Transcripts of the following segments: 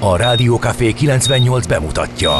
A Rádió Café 98 bemutatja.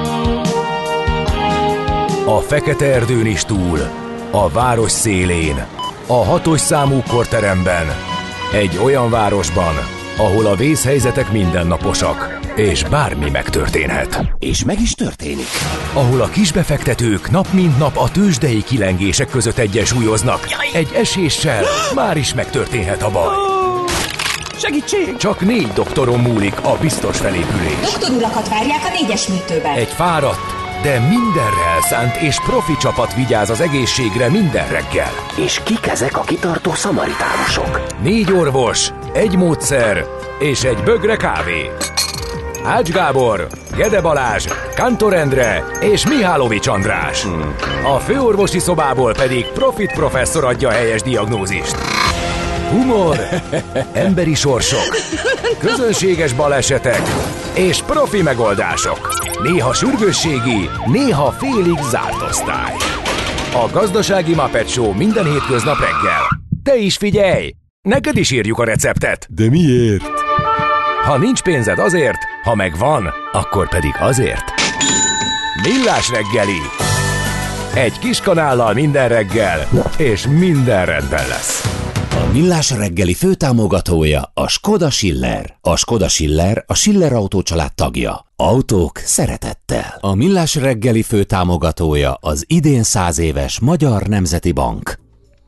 A fekete erdőn is túl, a város szélén, a 6. számú korteremben, egy olyan városban, ahol a vészhelyzetek mindennaposak, és bármi megtörténhet. És meg is történik. Ahol a kisbefektetők nap mint nap a tőzsdei kilengések között egyensúlyoznak. Egy eséssel már is megtörténhet a baj. Segítség! Csak 4 doktoron múlik a biztos felépülés. Doktor urakat várják a 4-es műtőben. Egy fáradt, de mindenre elszánt és profi csapat vigyáz az egészségre minden reggel. És kik ezek a kitartó szamaritánusok? 4 orvos, egy módszer és egy bögre kávé. Ács Gábor, Gede Balázs, Kántor Endre és Mihálovics András. A főorvosi szobából pedig Profit professzor adja a helyes diagnózist. Humor, emberi sorsok, közönséges balesetek és profi megoldások. Néha sürgősségi, néha félig zárt osztály. A Gazdasági Muppet Show minden hétköznap reggel. Te is figyelj! Neked is írjuk a receptet. De miért? Ha nincs pénzed azért, ha megvan, akkor pedig azért. Millás reggeli. Egy kis kanállal minden reggel, és minden rendben lesz. A Millás reggeli főtámogatója a Skoda Schiller. A Skoda Schiller a Schiller Autó család tagja. Autók szeretettel. A Millás reggeli főtámogatója az idén 100 éves Magyar Nemzeti Bank.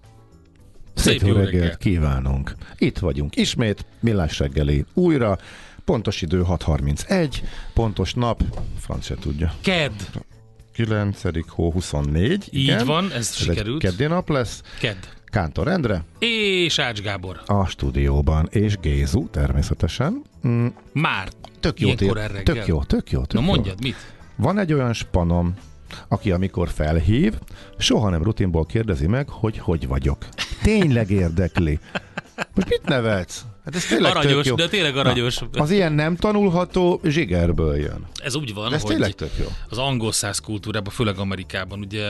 Szép jó reggelt kívánunk. Itt vagyunk ismét, Millás reggeli újra. Pontos idő 6:31, pontos nap, franc se tudja. Kedd. 9. hó 24. Így igen. van, ez sikerült. Keddi nap lesz. Kedd. Kántor Endre. És Ács Gábor. A stúdióban, és Gézu természetesen. Már. Tök jó, tök jó. Na mondjad, mit? Van egy olyan spanom, aki amikor felhív, soha nem rutinból kérdezi meg, hogy vagyok. Tényleg érdekli. Hogy mit nevetsz? Hát ez tényleg aranyos, jó. de tényleg aranyos. Az ilyen nem tanulható zsigerből jön. Ez úgy van, de ez tényleg tök jó. Az angol száz kultúrában, főleg Amerikában, ugye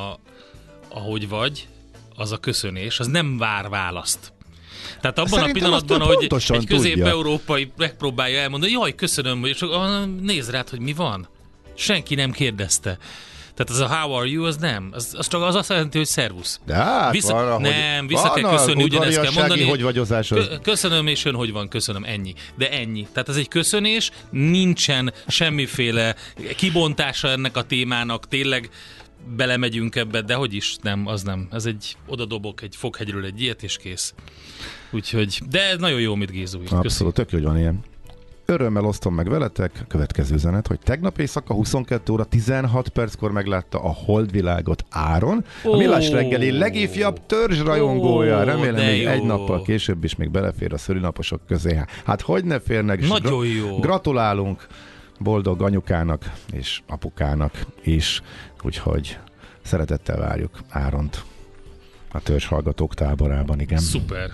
ahogy vagy, az a köszönés, az nem vár választ. Tehát abban szerintem a pillanatban, hogy egy közép-európai megpróbálja elmondani, jaj, köszönöm, és nézd rád, hogy mi van. Senki nem kérdezte. Tehát az a how are you, az nem. Az csak az azt jelenti, hogy szervusz. De hát vissza kell köszönni, ugyanezt kell mondani. Hogy vagyozás az... Köszönöm, és ön hogy van, köszönöm, ennyi. De ennyi. Tehát ez egy köszönés, nincsen semmiféle kibontása ennek a témának, tényleg belemegyünk ebbe, de hogy is, nem, az nem. Ez oda dobok egy foghegyről egy ilyet, és kész. Úgyhogy, de ez nagyon jó, mit Gézu írt. Abszolút, tök jó, hogy van ilyen. Örömmel osztom meg veletek következő üzenet, hogy tegnap éjszaka 22 óra 16 perckor meglátta a holdvilágot Áron, a Millás reggeli legifjabb törzsrajongója. Remélem, még egy nappal később is még belefér a szülinaposok közé. Hát hogy ne férnek? Nagyon jó. Gratulálunk boldog anyukának és apukának is, úgyhogy szeretettel várjuk Áront a törzshallgatók táborában, igen. Szuper.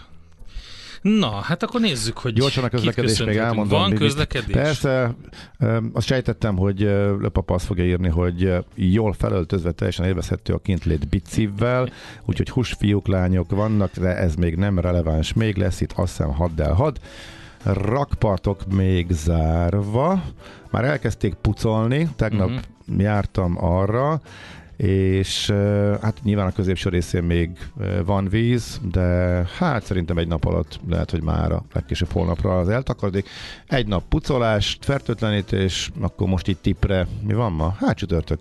Na, hát akkor nézzük, hogy gyorsan a közlekedést még elmondom. Van közlekedés? Persze, azt sejtettem, hogy Löpapa azt fogja írni, hogy jól felöltözve teljesen élvezhető a kintlét bicivel, úgyhogy húsfiúk, lányok vannak, de ez még nem releváns. Még lesz itt azt hiszem hadd. Rakpartok még zárva. Már elkezdték pucolni, tegnap jártam arra, és hát nyilván a középső részén még van víz, de hát szerintem egy nap alatt lehet, hogy már a legkésőbb holnapra az eltakarodik. Egy nap pucolás, fertőtlenítés, akkor most itt tippre, mi van ma? Hát csütörtök.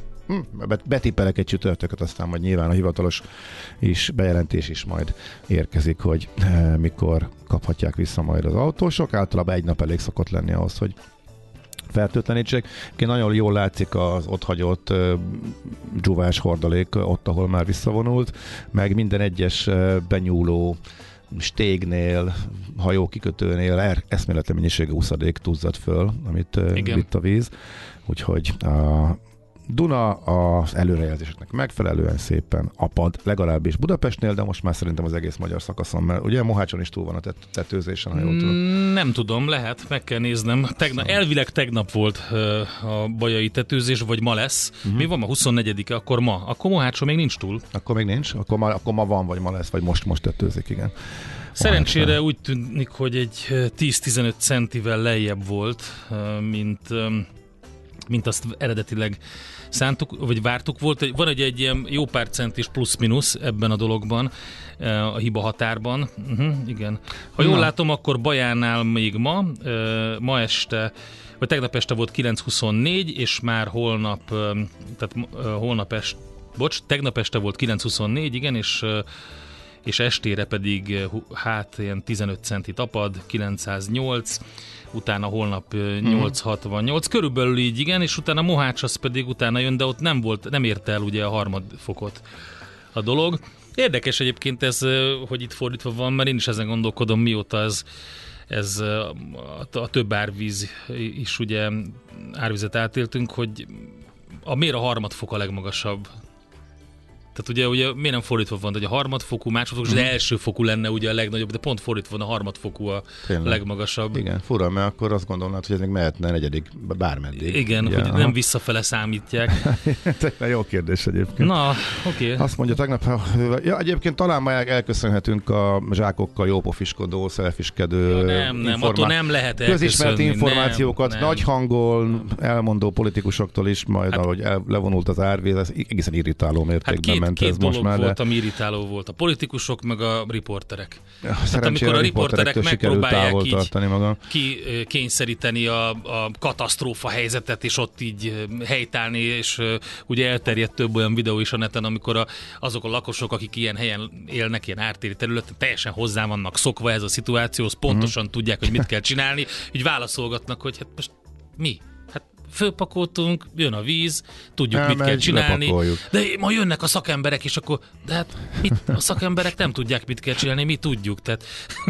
Betippelek egy csütörtököt, aztán majd nyilván a hivatalos bejelentés is majd érkezik, hogy mikor kaphatják vissza majd az autósok. Általában egy nap elég szokott lenni ahhoz, hogy fertőtlenítsék. Nagyon jól látszik az ott hagyott dzsúvás hordalék ott, ahol már visszavonult, meg minden egyes benyúló stégnél, hajókikötőnél eszméletlen mennyiségű úszadék tuzzadt föl, amit vitt a víz. Úgyhogy a Duna az előrejelzéseknek megfelelően szépen apad, legalábbis Budapestnél, de most már szerintem az egész magyar szakaszon, mert ugye Mohácson is túl van a tetőzésen, ha jól tudom. Nem tudom, lehet, meg kell néznem. Elvileg tegnap volt a bajai tetőzés, vagy ma lesz. Mi van ma? 24-e, akkor ma. Akkor Mohácson még nincs túl. Akkor még nincs? Akkor ma van, vagy ma lesz, vagy most tetőzik, igen. Szerencsére úgy tűnik, hogy egy 10-15 centivel lejjebb volt, mint azt eredetileg szántuk, vagy vártuk. Van egy ilyen jó pár centis plusz-minusz ebben a dologban, a hiba határban. Igen. Ha jól látom, akkor Bajánál még ma este, vagy tegnap este volt 9.24, és már tegnap este volt 9.24, igen, és estére pedig ilyen 15 centi tapad, 908, utána holnap 868, körülbelül így, igen, és utána Mohács az pedig utána jön, de ott nem érte el ugye a harmadfokot a dolog. Érdekes egyébként ez, hogy itt fordítva van, mert én is ezen gondolkodom, mióta ez a több árvíz is ugye árvizet átéltünk, hogy miért a harmadfok a legmagasabb? Tehát ugye miért nem fordítva van, hogy a harmadfokú, másodfokú, és az elsőfokú lenne ugye a legnagyobb, de pont fordítva van, a harmadfokú a legmagasabb. Igen, fura, mert akkor azt gondolnád, hogy ez még mehetne negyedik, bármeddig. Igen, ugye, hogy nem visszafele számítják. Jó kérdés egyébként. Na, oké. Azt mondja tegnap, egyébként talán már elköszönhetünk a zsákokkal jópofiskodó, szelfiskedő, attól nem lehet elköszönni. Közismert információkat, nagy hangol, elmondó politikusoktól is, majd ahogy levonult az árvíz, ez egészen irritáló mértékben ment két ez most dolog már. volt, ami irritáló volt. A politikusok, meg a riporterek. Hát amikor a riporterek megpróbálják így kényszeríteni a katasztrófa helyzetet, és ott így helytállni, és ugye elterjedt több olyan videó is a neten, amikor azok a lakosok, akik ilyen helyen élnek, ilyen ártéri területen, teljesen hozzá vannak szokva ez a szituációhoz, pontosan tudják, hogy mit kell csinálni, így válaszolgatnak, hogy hát most mi? Fölpakoltunk, jön a víz, tudjuk, mit kell csinálni, lepakoljuk. De ma jönnek a szakemberek, és akkor, de hát a szakemberek nem tudják, mit kell csinálni, mi tudjuk, tehát...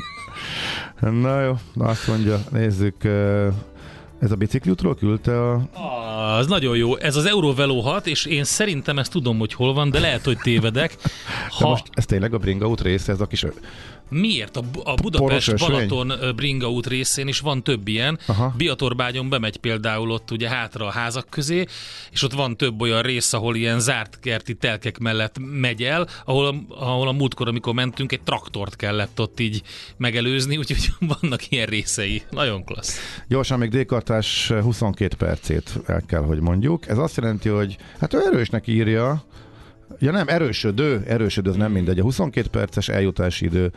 Na jó, azt mondja, nézzük, ez a bicikliútról küldte az nagyon jó, ez az Eurovelo 6, és én szerintem ezt tudom, hogy hol van, de lehet, hogy tévedek. De most ez tényleg a Bringa út része, ez a kis... Miért? A Budapest-Balaton Bringa út részén is van több ilyen. Biatorbágyon bemegy például ott ugye hátra a házak közé, és ott van több olyan rész, ahol ilyen zárt kerti telkek mellett megy el, ahol a múltkor, amikor mentünk, egy traktort kellett ott így megelőzni, úgyhogy vannak ilyen részei. Nagyon klassz. Gyorsan még D-kartás 22 percét el kell, hogy mondjuk. Ez azt jelenti, hogy hát ő erősnek írja. Ja nem, erősödő, az nem mindegy. A 22 perces eljutási idő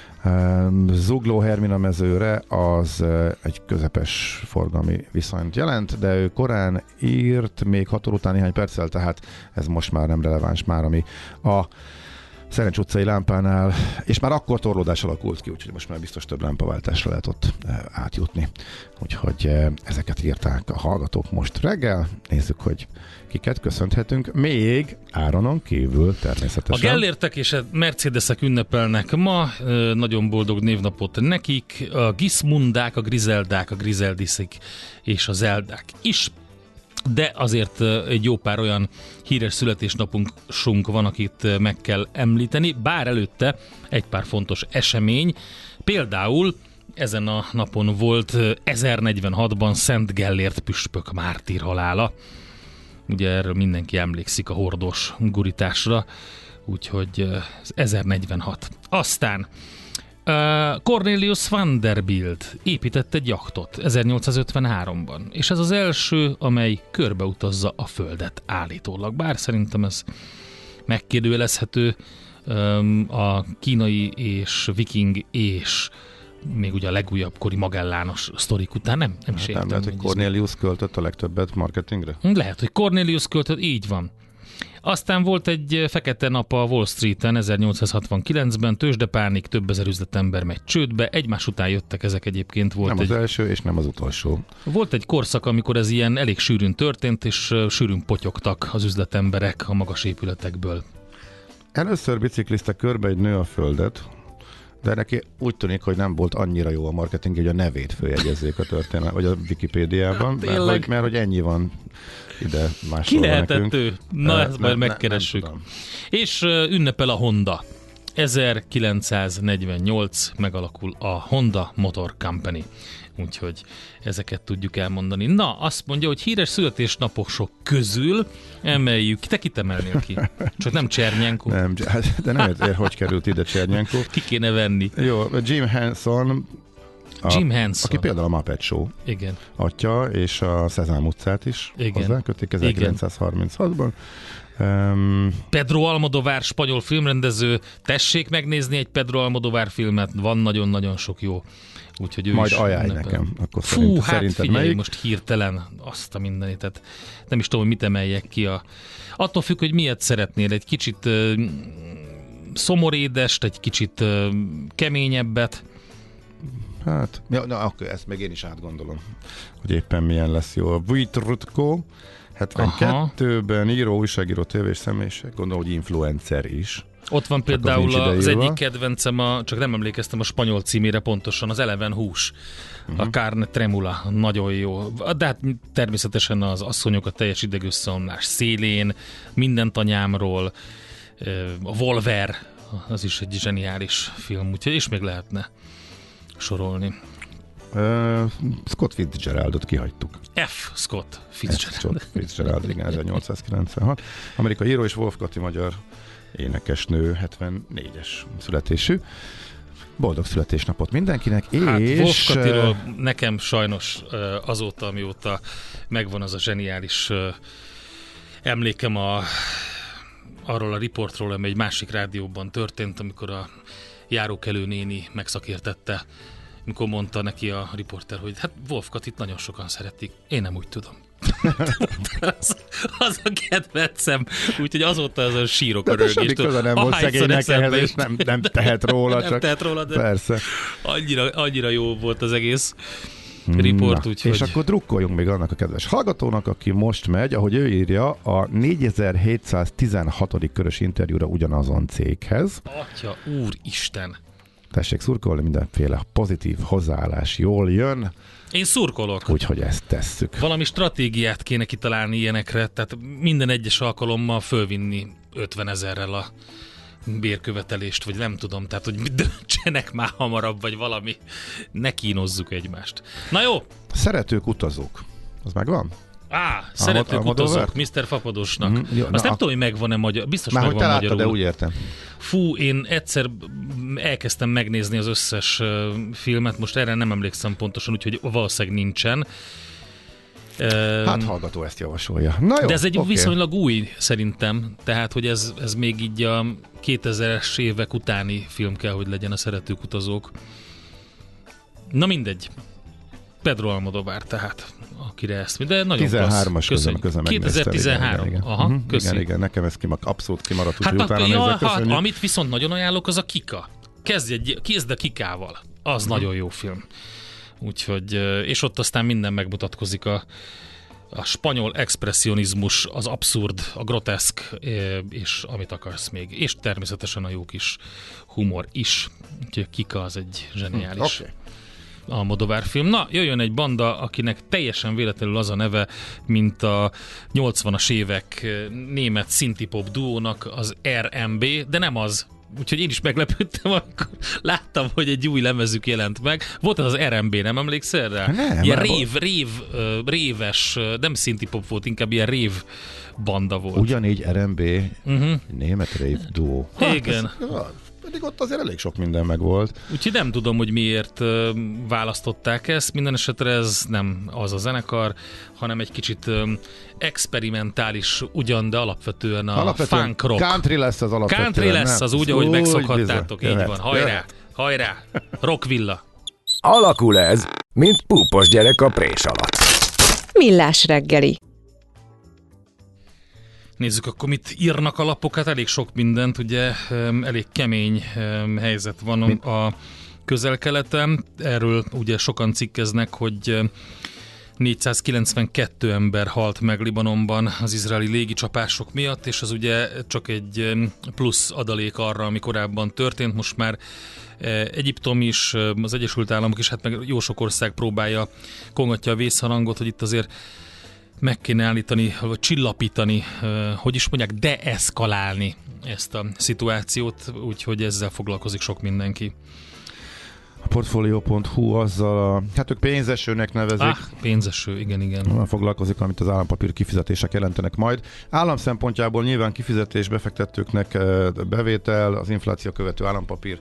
Zugló Hermina mezőre az egy közepes forgalmi viszonyt jelent, de ő korán írt, még 6 óra után néhány perccel, tehát ez most már nem releváns már, ami a Szerencs utcai lámpánál, és már akkor torlódás alakult ki, úgyhogy most már biztos több lámpaváltásra lehet ott átjutni. Úgyhogy ezeket írták a hallgatók most reggel. Nézzük, hogy kiket köszönhetünk. Még Áronon kívül természetesen. A Gellértek és a Mercedesek ünnepelnek ma, nagyon boldog névnapot nekik. A Gismundák, a Grizeldák, a Grizeldiszik és a Zeldák is. De azért egy jó pár olyan híres születésnapunk van, akit meg kell említeni, bár előtte egy pár fontos esemény. Például ezen a napon volt 1046-ban Szent Gellért püspök mártír halála. Ugye erről mindenki emlékszik a hordós gurításra, úgyhogy 1046. Aztán Cornelius Vanderbilt épített egy jachtot 1853-ban, és ez az első, amely körbeutazza a Földet állítólag. Bár szerintem ez megkérdőjelezhető, a kínai és viking és még ugye a legújabb kori Magellános sztorik után nem is értem. Nem lehet, hogy Cornelius költött a legtöbbet marketingre? Lehet, hogy Cornelius költött, így van. Aztán volt egy fekete nap a Wall Streeten 1869-ben, tőzsdepánik, több ezer üzletember megy csődbe, egymás után jöttek ezek egyébként. Nem az első és nem az utolsó. Volt egy korszak, amikor ez ilyen elég sűrűn történt, és sűrűn potyogtak az üzletemberek a magas épületekből. Először bicikliztek körbe egy nő a Földet, de neki úgy tűnik, hogy nem volt annyira jó a marketing, hogy a nevét följegyezzék a történet, vagy a Wikipédiában, mert hogy ennyi van ide másolva. Ki lehetett ő? Na, ezt majd megkeressük. És ünnepel a Honda. 1948 megalakul a Honda Motor Company. úgyhogy ezeket tudjuk elmondani. Na, azt mondja, hogy híres születésnaposok közül emeljük. Te kit emelnél ki? Csak nem Csernyenko. Nem, de nem érted, hogy került ide Csernyenko. Ki kéne venni? Jó, Jim Henson, aki például a Muppet Show Igen. atya, és a Szezám utcát is hozzákötik 1936-ban. Pedro Almodóvar, spanyol filmrendező. Tessék megnézni egy Pedro Almodóvar filmet, van nagyon-nagyon sok jó. Úgyhogy ő majd is ajánlj nekem. Akkor szerinted figyelj, melyik? most hirtelen azt a mindenit. Tehát nem is tudom, hogy mit emeljek ki. Attól függ, hogy miért szeretnél. Egy kicsit szomorédest, egy kicsit keményebbet. Hát, na akkor ezt meg én is átgondolom, hogy éppen milyen lesz jó. A Vujtrutkó 72-ben író, újságíró, tévés személyiség, gondolom, hogy influencer is. Ott van például az egyik kedvencem, csak nem emlékeztem a spanyol címére pontosan, az Eleven hús. A Carne Tremula, nagyon jó. De hát természetesen az asszonyok a teljes idegösszeomlás szélén, Mindent anyámról, a Volver, az is egy zseniális film, úgyhogy és még lehetne sorolni. Scott Fitzgeraldot kihagytuk. Scott Fitzgerald, igen, 1896. Amerikai író és Wolf Kati, magyar énekesnő, 74-es születésű. Boldog születésnapot mindenkinek, hát, és... Wolf Katiról nekem sajnos azóta, amióta megvan az a zseniális emlékem arról a riportról, ami egy másik rádióban történt, amikor a járókelő néni megszakértette, amikor mondta neki a riporter, hogy hát Wolf Katit nagyon sokan szeretik. Én nem úgy tudom. az a kedvencem. Úgyhogy azóta azon sírok a rögéstől. De semmi köze nem volt szegénynek ehhez, és nem tehet róla. Nem tehet róla, de persze. Annyira jó volt az egész riport. Úgyhogy... És akkor drukkoljunk még annak a kedves hallgatónak, aki most megy, ahogy ő írja, a 4716. körös interjúra ugyanazon céghez. Atya, úristen! Tessék szurkolni, mindenféle pozitív hozzáállás jól jön. Én szurkolok. Úgyhogy ezt tesszük. Valami stratégiát kéne kitalálni ilyenekre, tehát minden egyes alkalommal fölvinni 50 000-rel a bérkövetelést, vagy nem tudom, tehát hogy döntsenek már hamarabb, vagy valami. Ne kínozzuk egymást. Na jó! Szeretők, utazók. Az megvan? Szeretők, utazók, Mr. Fapadosnak. Jó, azt nem tudom, hogy megvan-e magyar. Biztos már megvan magyarul. Már hogy te láttad, de úgy értem. Fú, én egyszer elkezdtem megnézni az összes filmet, most erre nem emlékszem pontosan, úgyhogy valószínűleg nincsen. Hát hallgató ezt javasolja. Na jó, de ez egy viszonylag új szerintem, tehát hogy ez még így a 2000-es évek utáni film kell, hogy legyen a Szeretők, utazók. Na mindegy. Pedro Almodóvar tehát, akire ezt, de nagyon 13-as közben 2013. Igen. Aha, igen, nekem ez abszolút kimaradt, úgyhogy utána nézzek, köszönjük. Amit viszont nagyon ajánlok, az a Kika. Kezd a Kikával. Az nagyon jó film. Úgyhogy, és ott aztán minden megmutatkozik a spanyol expresszionizmus, az abszurd, a groteszk, és amit akarsz még. És természetesen a jó kis humor is. Úgyhogy Kika az egy zseniális Almodóvar film. Na, jöjjön egy banda, akinek teljesen véletlenül az a neve, mint a 80-as évek német szintipop duónak, az RMB, de nem az. Úgyhogy én is meglepődtem, amikor láttam, hogy egy új lemezük jelent meg. Volt az RMB, nem emlékszel rá? Nem. Ilyen réves, nem szintipop volt, inkább ilyen rév banda volt. Ugyanígy RMB, német rév duó. Igen. Pedig ott azért elég sok minden meg volt. Úgyhogy nem tudom, hogy miért választották ezt. Minden esetre ez nem az a zenekar, hanem egy kicsit experimentális ugyan, de alapvetően funk rock. Country lesz az alapvetően. Country lesz az úgy, ahogy megszokhattátok. Így van. Hajrá! Rockvilla! Alakul ez, mint púpos gyerek a prés alatt. Millás reggeli. Nézzük akkor, mit írnak a lapok, hát elég sok mindent, ugye elég kemény helyzet van a Közel-Keleten. Erről ugye sokan cikkeznek, hogy 492 ember halt meg Libanonban az izraeli légicsapások miatt, és az ugye csak egy plusz adalék arra, ami korábban történt. Most már Egyiptom is, az Egyesült Államok is, hát meg jó sok ország próbálja, kongatja a vészharangot, hogy itt azért meg kéne állítani, vagy csillapítani, hogy is mondják, deeszkalálni ezt a szituációt, úgyhogy ezzel foglalkozik sok mindenki. Portfolio.hu azzal hát ők pénzesőnek nevezik. Pénzeső, igen. Foglalkozik, amit az állampapír kifizetések jelentenek majd. Állam szempontjából nyilván kifizetés, befektetőknek bevétel, az infláció követő állampapír.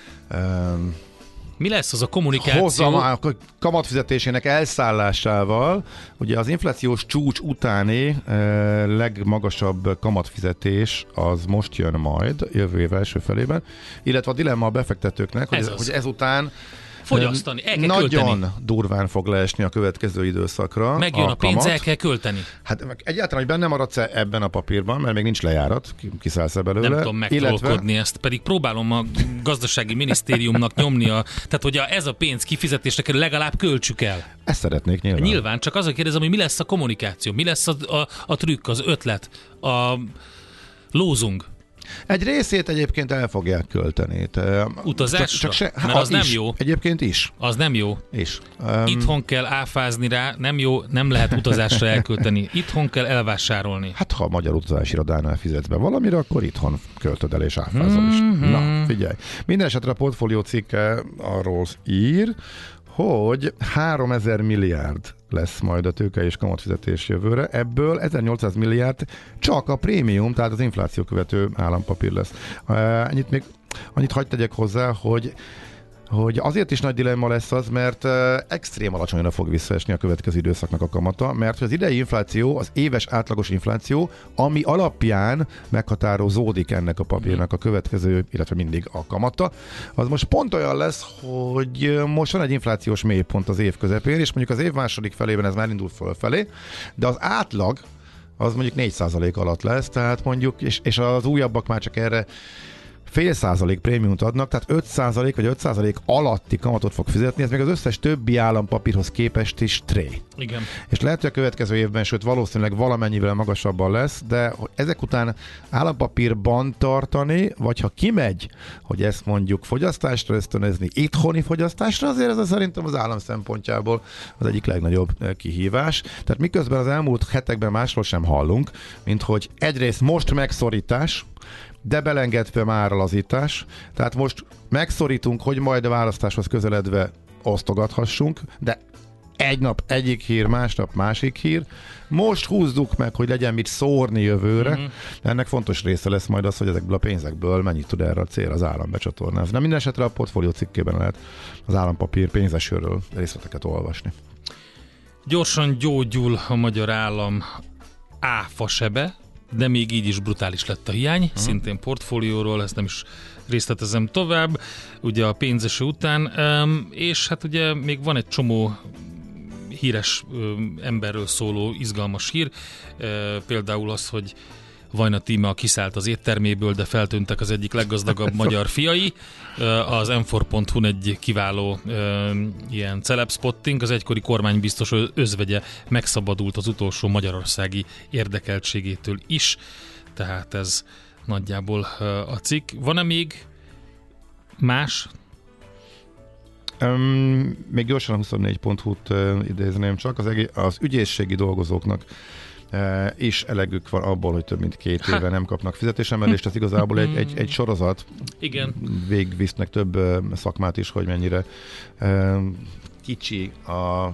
Mi lesz az a kommunikáció? Kamatfizetésének elszállásával, ugye az inflációs csúcs utáni legmagasabb kamatfizetés az most jön majd, jövő év első felében, illetve a dilemma a befektetőknek, hogy ezután fogyasztani, el kell nagyon költeni. Durván fog leesni a következő időszakra. Megjön a pénz, el kell költeni. Hát egyáltalán, hogy benne maradsz ebben a papírban, mert még nincs lejárat, kiszállsz belőle. Nem tudom megtrollkodni ezt, pedig próbálom a gazdasági minisztériumnak nyomni, tehát hogy ez a pénz kifizetésre kerül, legalább költsük el. Ezt szeretnék nyilván. Nyilván, csak azon kérdezem, hogy mi lesz a kommunikáció, mi lesz a trükk, az ötlet, a lózung. Egy részét egyébként el fogják költeni. Utazásra? Mert az nem jó. Egyébként is. Az nem jó. Is. Itthon kell áfázni rá, nem jó, nem lehet utazásra elkölteni. Itthon kell elvásárolni. Hát ha a magyar utazási irodánál fizetsz be valamire, akkor itthon költöd el és áfázol is. Na, figyelj. Minden esetre a Portfolio cikke arról ír, hogy 3000 milliárd lesz majd a tőke és kamatfizetés jövőre, ebből 1800 milliárd csak a prémium, tehát az infláció követő állampapír lesz. Annyit hadd tegyek hozzá, hogy azért is nagy dilemma lesz az, mert extrém alacsonyra fog visszaesni a következő időszaknak a kamata, mert az idei infláció, az éves átlagos infláció, ami alapján meghatározódik ennek a papírnak a következő, illetve mindig a kamata, az most pont olyan lesz, hogy most van egy inflációs mélypont az év közepén, és mondjuk az év második felében ez már indul fölfelé, de az átlag az mondjuk 4% alatt lesz, tehát mondjuk, és az újabbak már csak erre 0,5% prémiumot adnak, tehát 5% vagy 5% alatti kamatot fog fizetni, ez még az összes többi állampapírhoz képest is tré. Igen. És lehet, hogy a következő évben, sőt valószínűleg valamennyivel magasabban lesz, de ezek után állampapírban tartani, vagy ha kimegy, hogy ezt mondjuk fogyasztásra ösztönözni, itthoni fogyasztásra, azért ez szerintem az állam szempontjából az egyik legnagyobb kihívás. Tehát miközben az elmúlt hetekben másról sem hallunk, mint hogy egyrészt most megszorítás, de belengedve már a lazítás. Tehát most megszorítunk, hogy majd a választáshoz közeledve osztogathassunk, de egy nap egyik hír, másnap másik hír. Most húzzuk meg, hogy legyen mit szórni jövőre. Ennek fontos része lesz majd az, hogy ezekből a pénzekből mennyit tud erre a cél az állam becsatornázni. De minden esetre a Portfolio cikkében lehet az állampapír pénzesőről részleteket olvasni. Gyorsan gyógyul a magyar állam áfasebe, de még így is brutális lett a hiány, szintén portfólióról, ezt nem is részletezem tovább, ugye a pénzeső után, és hát ugye még van egy csomó híres emberről szóló izgalmas hír, például az, hogy Vajna Tíme kiszállt az étterméből, de feltűntek az egyik leggazdagabb magyar fiai. Az m4.hu egy kiváló ilyen celebspotting, az egykori kormánybiztos özvegye megszabadult az utolsó magyarországi érdekeltségétől is. Tehát ez nagyjából a cikk. Van-e még más? Még gyorsan a 24.hu-t idézném csak. Az ügyészségi dolgozóknak és elegük van abból, hogy több mint 2 éve nem kapnak fizetésemelést, ez igazából egy sorozat. Igen. Végigvisznek több szakmát is, hogy mennyire kicsi a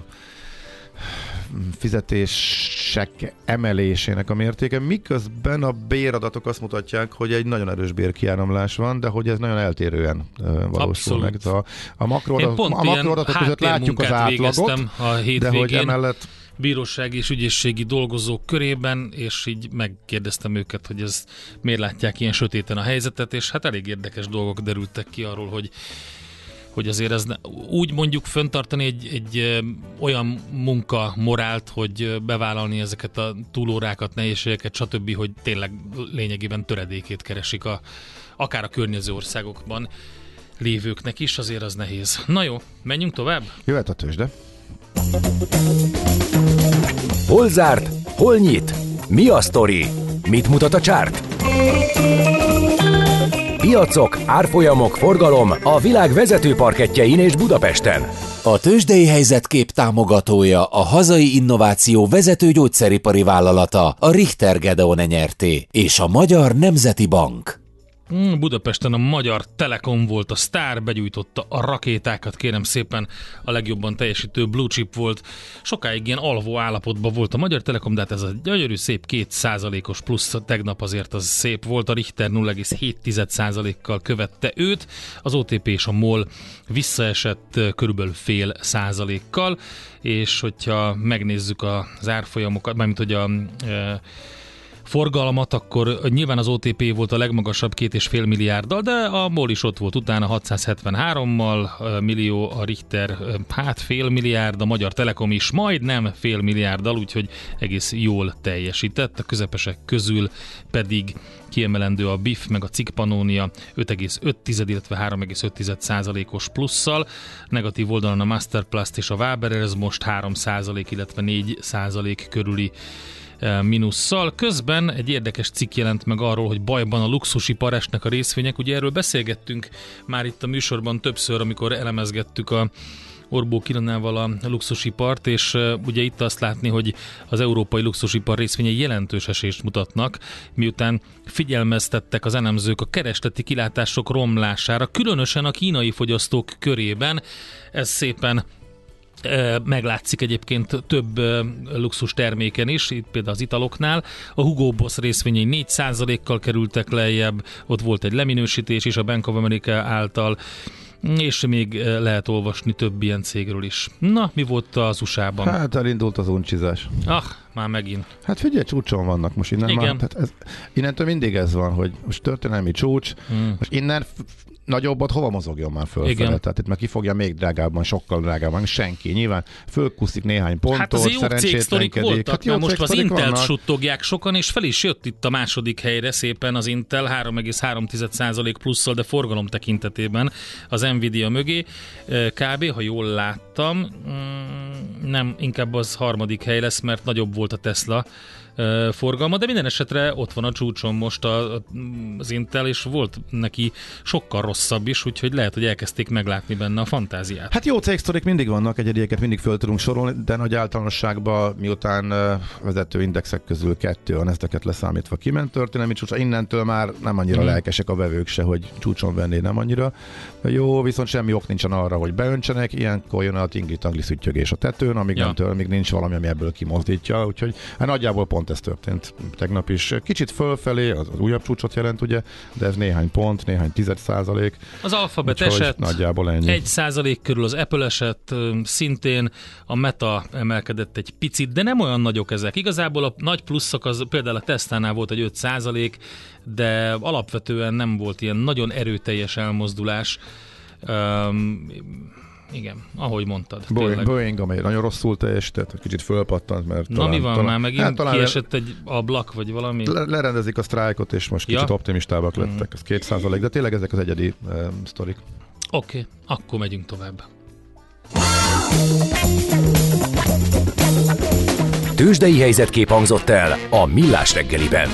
fizetések emelésének a mértéke, miközben a béradatok azt mutatják, hogy egy nagyon erős bérkiáramlás van, de hogy ez nagyon eltérően valósul meg. A makroadatok között látjuk az átlagot, de hogy emellett bírósági és ügyészségi dolgozók körében, és így megkérdeztem őket, hogy ez miért látják ilyen sötéten a helyzetet, és hát elég érdekes dolgok derültek ki arról, hogy azért ez úgy mondjuk fenntartani egy olyan munkamorált, hogy bevállalni ezeket a túlórákat, nehézségeket, stb., hogy tényleg lényegében töredékét keresik akár a környező országokban lévőknek is, azért az nehéz. Na jó, menjünk tovább? Jöhet a tőzsde. Hol zárt? Hol nyit? Mi a sztori? Mit mutat a csárt? Piacok, árfolyamok, forgalom a világ vezető parkettjein és Budapesten. A tőzsdei helyzetkép támogatója a hazai innováció vezető gyógyszeripari vállalata, a Richter Gedeon Nyrt. És a Magyar Nemzeti Bank. Budapesten a Magyar Telekom volt a sztár, begyújtotta a rakétákat, kérem szépen, a legjobban teljesítő blue chip volt. Sokáig ilyen alvó állapotban volt a Magyar Telekom, de hát ez a gyönyörű szép 2%-os plusz tegnap azért az szép volt, a Richter 0,7%-kal követte őt, az OTP és a MOL visszaesett körülbelül 0,5%-kal, és hogyha megnézzük az árfolyamokat, mármint hogy a forgalmat, akkor nyilván az OTP volt a legmagasabb 2,5 milliárddal, de a MOL is ott volt utána 673-mal millió, a Richter fél milliárd, a Magyar Telekom is majdnem fél milliárddal, úgyhogy egész jól teljesített. A közepesek közül pedig kiemelendő a BIF meg a CIK Pannonia 5,5, illetve 3,5%-os plusszal. Negatív oldalon a Masterplast és a Waber, ez most 3%, illetve 4% körüli mínusszal. Közben egy érdekes cikk jelent meg arról, hogy bajban a luxusipar, esnek a részvények. Ugye erről beszélgettünk már itt a műsorban többször, amikor elemezgettük a Orbó Kiranával a luxusipart, és ugye itt azt látni, hogy az európai luxusipar részvényei jelentős esést mutatnak, miután figyelmeztettek az elemzők a keresleti kilátások romlására, különösen a kínai fogyasztók körében. Ez szépen meglátszik egyébként több luxus terméken is, itt például az italoknál. A Hugo Boss részvényei 4%-kal kerültek lejjebb, ott volt egy leminősítés is a Bank of America által, és még lehet olvasni több ilyen cégről is. Na, mi volt az USA-ban? Hát elindult az uncsizás. Már megint. Hát figyelj, csúcson vannak most innen. Igen. Már. Innentől mindig ez van, hogy most történelmi csúcs, most innen nagyobbat hova mozogjon már fölfele? Tehát itt már ki fogja még drágábban, sokkal drágábban, senki. Nyilván fölkuszik néhány pontot, hát azért jó cégsztorik voltak, hát mert most az Intelt suttogják sokan, és fel is jött itt a második helyre szépen az Intel 3,3% plusszal, de forgalom tekintetében az Nvidia mögé. Kb. Ha jól láttam, nem, inkább az harmadik hely lesz, mert nagyobb volt a Tesla forgalma, de minden esetre ott van a csúcson most az Intel, és volt neki sokkal rosszabb is, úgyhogy lehet, hogy elkezdték meglátni benne a fantáziát. Hát jó cégsztorik mindig vannak, egyedieket mindig föl tudunk sorolni, de nagy általánosságban miután vezető indexek közül 2 a Nasdaqet leszámítva kiment történelmi csúcsa, innentől már nem annyira lelkesek a vevők se, hogy csúcson venni nem annyira jó, viszont semmi ok nincsen arra, hogy beöntsenek, ilyenkor jön a tingli-tangli szüttyögés a tetőn, amíg amíg nincs valami, ami ebből kimozdítja, úgyhogy hát nagyjából pont ez történt tegnap is. Kicsit fölfelé, az újabb csúcsot jelent, ugye, de ez néhány pont, néhány 10%. Az Alphabet esett, nagyjából ennyi. 1% körül az Apple esett, szintén a Meta emelkedett egy picit, de nem olyan nagyok ezek. Igazából a nagy pluszok az például a Tesla-nál volt egy 5%, de alapvetően nem volt ilyen nagyon erőteljes elmozdulás. Igen, ahogy mondtad. Boeing, amely nagyon rosszul teljesített, kicsit fölpattant, mert talán... Na mi van, már megint kiesett egy ablak, vagy valami? Lerendezik a sztrájkot, és most kicsit optimistábbak lettek, ez 2%, de tényleg ezek az egyedi sztorik. Oké, akkor megyünk tovább. Tőzsdei helyzetkép hangzott el a Millás reggeliben.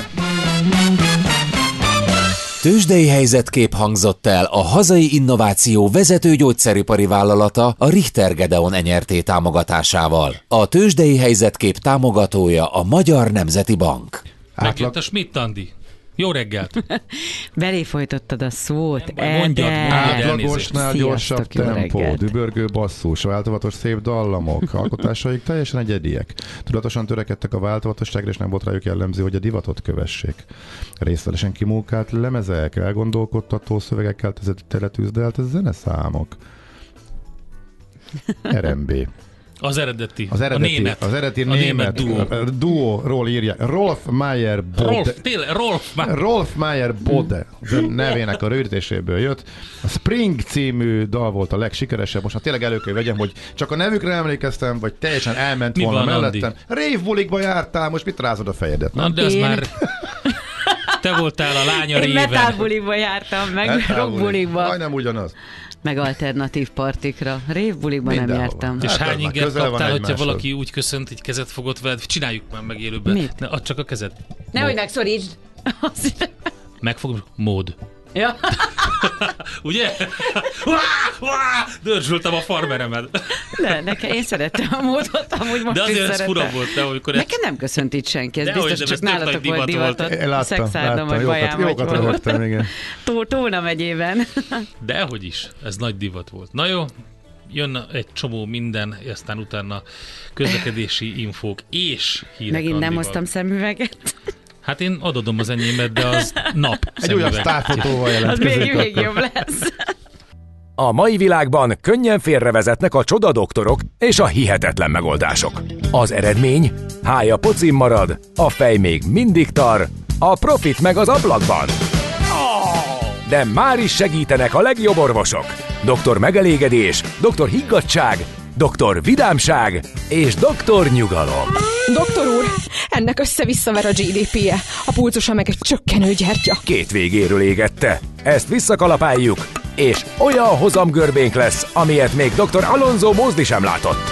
Tőzsdei helyzetkép hangzott el a hazai innováció vezető gyógyszeripari vállalata a Richter Gedeon Enyerté támogatásával. A tőzsdei helyzetkép támogatója a Magyar Nemzeti Bank. Megjött a Schmidt Andi. Jó reggelt! Belé folytottad a szót. Mondjad, átlagosnál gyorsabb tempó, dübörgő basszus, változatos szép dallamok, alkotásaik teljesen egyediek. Tudatosan törekedtek a változatosságra, és nem volt rájuk jellemző, hogy a divatot kövessék. Részletesen kimúkált lemezek, elgondolkodtató szövegekkel teletűzdelt zeneszámok. RMB. Az eredeti német duóról írja. Rolf Meyer Bode. Rolf Meyer Bode nevének a rövidítéséből jött. A Spring című dal volt a legsikeresebb. Most tényleg elő kell vegyem, hogy csak a nevükre emlékeztem, vagy teljesen elment mi volna van, mellettem. Révbulikba jártál, most mit rázod a fejedet? Na, de az már... Te voltál a lánya réven. Én metálbulikba jártam, meg rockbulikba. Majdnem ugyanaz. Meg alternatív partikra. Révbulikban nem jártam. És hány ingert kaptál, hogyha valaki úgy köszönt, hogy kezet fogott veled? Csináljuk már meg élőben. Mit? Ne, add csak a kezed. Nehogy megszorítsd. Megfogom. Mód. Ja. Ugye? Dörzsültem a farmeremet. De nekem én szerettem a módot, amúgy most de azért is ez szeretem. fura volt, de amikor Nekem nem köszönt itt senki, ez biztos de csak ez tök nálatok nagy volt divat divatot. Szexárdon vagy Baján vagy jókat röhögtem, igen. Tóna megyében. Dehogy is, ez nagy divat volt. Na jó, jön egy csomó minden, aztán utána közlekedési infók és hírek. Megint nem Andival. hoztam szemüveget. Hát én adodom az enyémet, de az nap Egy újabb sztárfotóval Az jelentkezik. még jobb lesz. A mai világban könnyen félrevezetnek a csodadoktorok és a hihetetlen megoldások. Az eredmény? Hája pocim marad, a fej még mindig tar, a profit meg az ablakban. De már is segítenek a legjobb orvosok. Doktor megelégedés, doktor higgadtság, doktor vidámság és doktor nyugalom. Doktor úr, ennek össze-visszaver a GDP-je, a pulzusa meg egy csökkenő gyertya. Két végéről égette. Ezt visszakalapáljuk, és olyan hozamgörbénk lesz, amilyet még dr. Alonso Mózdi sem látott.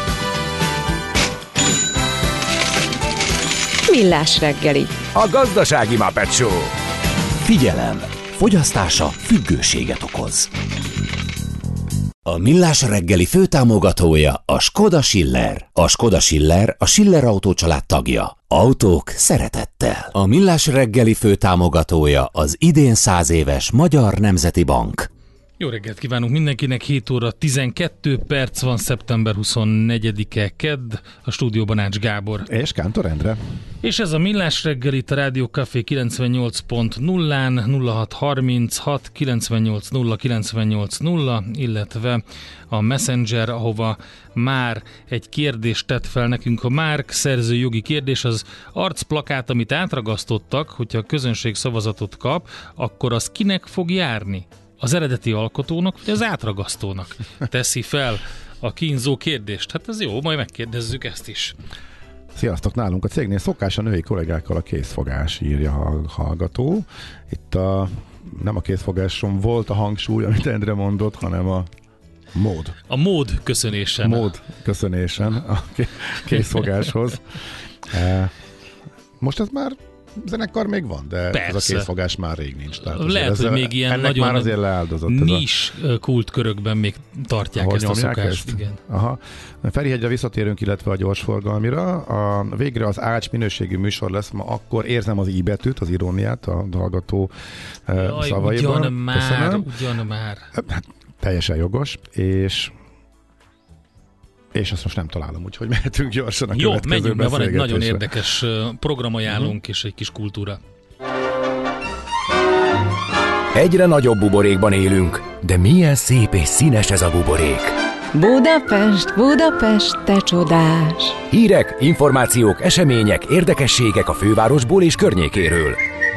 Millás reggeli. A gazdasági Muppet Show. Figyelem! Fogyasztása függőséget okoz. A Millás reggeli főtámogatója a Skoda Schiller. A Skoda Schiller a Schiller Autó család tagja. Autók szeretettel. A Millás reggeli főtámogatója az idén 100 éves Magyar Nemzeti Bank. Jó reggelt kívánunk mindenkinek, 7 óra 12 perc van, szeptember 24-e kedd, a stúdióban Ács Gábor. És Kántor Endre. És ez a Millás reggel itt a Rádió Café 98.0-án 0636 98 98 0, illetve a Messenger, ahova már egy kérdést tett fel nekünk a Márk, szerzőjogi kérdés, az arcplakát, amit átragasztottak, hogyha a közönség szavazatot kap, akkor az kinek fog járni? Az eredeti alkotónak, vagy az átragasztónak teszi fel a kínzó kérdést? Hát ez jó, majd megkérdezzük ezt is. Sziasztok, nálunk a cégnél szokás a női kollégákkal a készfogás, írja a hallgató. Itt nem a készfogáson volt a hangsúly, amit Endre mondott, hanem a mód. A mód köszönésen. Mód köszönésen a készfogáshoz. Most ez már zenekar még van, de persze. ez a készfogás már rég nincs. Tehát lehet, hogy még ilyen nagyon már azért leáldozott nis kultkörökben még tartják ahol ezt a nyomják szokást. ezt? Igen. Aha. Ferihegyre visszatérünk, illetve a gyorsforgalmira. Végre az Ács minőségű műsor lesz, ma akkor érzem az i betűt, az iróniát a hallgató szavaiban. Ugyan már. Hát, teljesen jogos, és azt most nem találom, úgyhogy mehetünk gyorsan a jó, következő menjünk, mert van egy nagyon beszélgetésre. érdekes programajánlónk és egy kis kultúra. Egyre nagyobb buborékban élünk, de milyen szép és színes ez a buborék. Budapest, Budapest, te csodás! Hírek, információk, események, érdekességek a fővárosból és környékéről.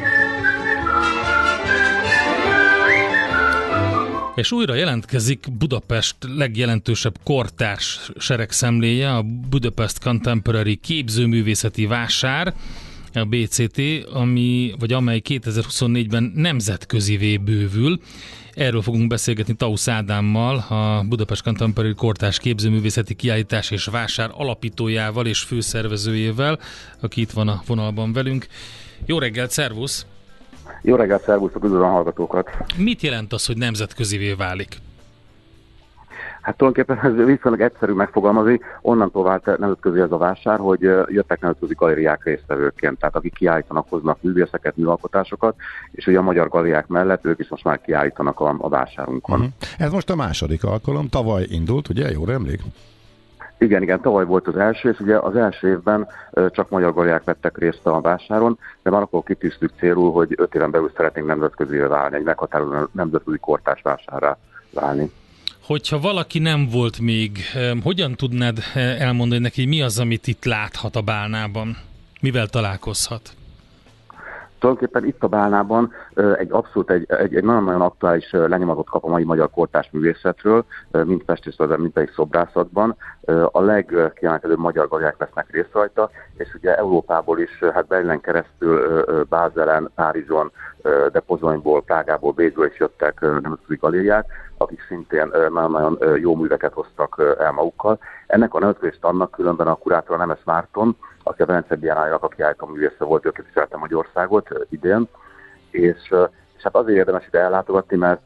És újra jelentkezik Budapest legjelentősebb kortárs seregszemléje, a Budapest Contemporary képzőművészeti vásár, a BCT, amely 2024-ben nemzetközivé bővül. Erről fogunk beszélgetni Tausz Ádámmal, a Budapest Contemporary kortárs képzőművészeti kiállítás és vásár alapítójával és főszervezőjével, aki itt van a vonalban velünk. Jó reggelt, szervusz! Jó reggelt, szervusztok, üdvözlöm a hallgatókat! Mit jelent az, hogy nemzetközivé válik? Hát tulajdonképpen ez viszonylag egyszerű megfogalmazni, onnantól vált nemzetközi ez a vásár, hogy jöttek nemzetközi galériák résztvevőként, tehát akik kiállítanak, hoznak művészeket, műalkotásokat, és ugye a magyar galériák mellett ők is most már kiállítanak a vásárunkon. Uh-huh. Ez most a második alkalom, tavaly indult, ugye? Jól emlék? Igen, tavaly volt az első, és ugye az első évben csak magyar galériák vettek részt a vásáron, de már akkor kitűztük célul, hogy 5 éven belül szeretnénk nemzetközivé válni, egy meghatározó nemzetközi kortárs vásárrá válni. Hogyha valaki nem volt még, hogyan tudnád elmondani neki, mi az, amit itt láthat a Bálnában? Mivel találkozhat? Tulajdonképpen itt a Bálnában egy nagyon-nagyon aktuális lenyomatot kap a mai magyar kortárs művészetről, mind festészetben, mind pedig szobrászatban. A legkiemelkedőbb magyar galériák vesznek részt rajta, és ugye Európából is, hát Berlinen keresztül, Bázelen, Párizson, de Pozsonyból, Prágából, Bécsből is jöttek nemzetközi galériák, akik szintén nagyon-nagyon jó műveket hoztak el magukkal. Ennek a nemzetközi standnak különben a kurátor Nemes Márton, aki a Velencei Biennálénak a kiállító művésze volt, ő képviselte Magyarországot idén, és hát azért érdemes ide ellátogatni, mert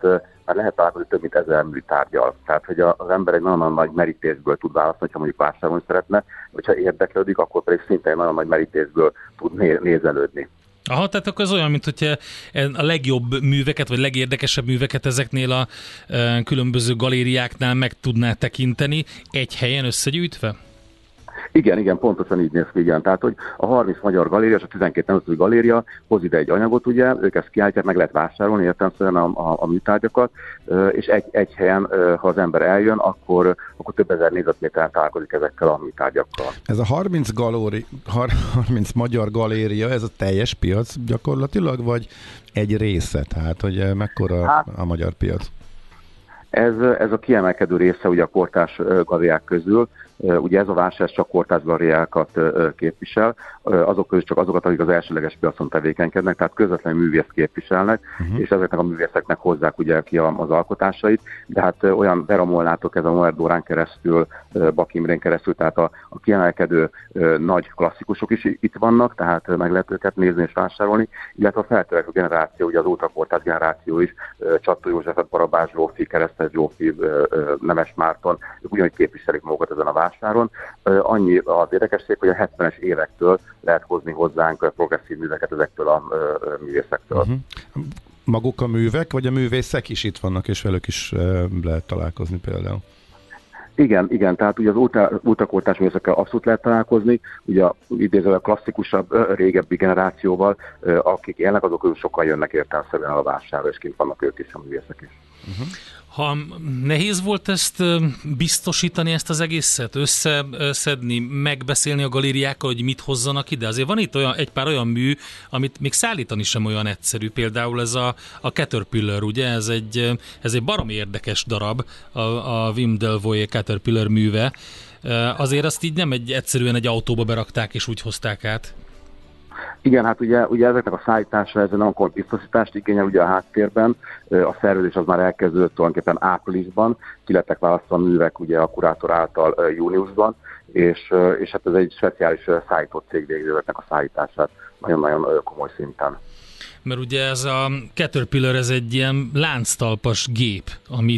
már lehet találkozni több mint 1000 műtárgyal. Tehát, hogy az ember egy nagyon nagy merítésből tud választani, ha mondjuk vásárolni szeretne, hogyha érdeklődik, akkor pedig szintén egy nagyon nagy merítésből tud nézelődni. Aha, tehát akkor az olyan, mint hogyha a legjobb műveket, vagy legérdekesebb műveket ezeknél a különböző galériáknál meg tudná tekinteni egy helyen összegyűjtve? Igen, pontosan így néz ki, igen. Tehát, hogy a 30 magyar galéria és a 12 nemzetközi galéria hoz ide egy anyagot, ugye, ők ezt kiállítják, meg lehet vásárolni értelemszerűen a műtárgyakat, és egy helyen, ha az ember eljön, akkor több ezer négyzetméteren találkozik ezekkel a műtárgyakkal. Ez a 30 magyar galéria, ez a teljes piac gyakorlatilag, vagy egy része? Tehát, hogy mekkora a magyar piac? Ez a kiemelkedő része ugye a kortárs galériák közül. Ugye ez a vásár csak kortárs galériákat képvisel, azok közül csak azokat, akik az elsőleges piacon tevékenykednek, tehát közvetlenül művészt képviselnek, és ezeknek a művészeknek hozzák ugye ki az alkotásait, de hát olyan Beramolnátok, ez a Noer Dórán keresztül, Bak Imrén keresztül, tehát a kiemelkedő nagy klasszikusok is itt vannak, tehát meg lehet őket nézni és vásárolni, illetve a feltörekvő generáció, ugye az ultrakortárs generáció is, Csattó Józsefet, Barabás Zsófi, Keresztes Zsófi, Nemes Márton, ők ugyanúgy képviselik magukat ezen a vásáron. Annyi az érdekesség, hogy a 70-es évektől lehet hozni hozzánk progresszív műveket ezektől a művészektől. Maguk a művek, vagy a művészek is itt vannak, és velük is lehet találkozni például? Igen, tehát ugye az ultrakortárs művészekkel abszolút lehet találkozni, ugye idézőleg klasszikusabb, régebbi generációval, akik élnek, azok sokkal jönnek értelemszerűen a vásárra, és kint vannak ők is, a művészek is. Ha nehéz volt ezt biztosítani, ezt az egészet, összeszedni, megbeszélni a galériákkal, hogy mit hozzanak ide? Azért van itt egy pár olyan mű, amit még szállítani sem olyan egyszerű. Például ez a Caterpillar, ugye? Ez egy baromi érdekes darab, a Wim Delvoye Caterpillar műve. Azért azt így nem egyszerűen egy autóba berakták és úgy hozták át. Igen, hát ugye ezeknek a szállítása, ez nem akkor biztosítást igényel ugye a háttérben, a szervezés az már elkezdődött tulajdonképpen áprilisban, ki lettek választva a művek ugye a kurátor által júniusban, és hát ez egy speciális szállító cég végzi ezeknek a szállítását nagyon-nagyon komoly szinten. Mert ugye ez a Caterpillar, ez egy ilyen lánctalpas gép,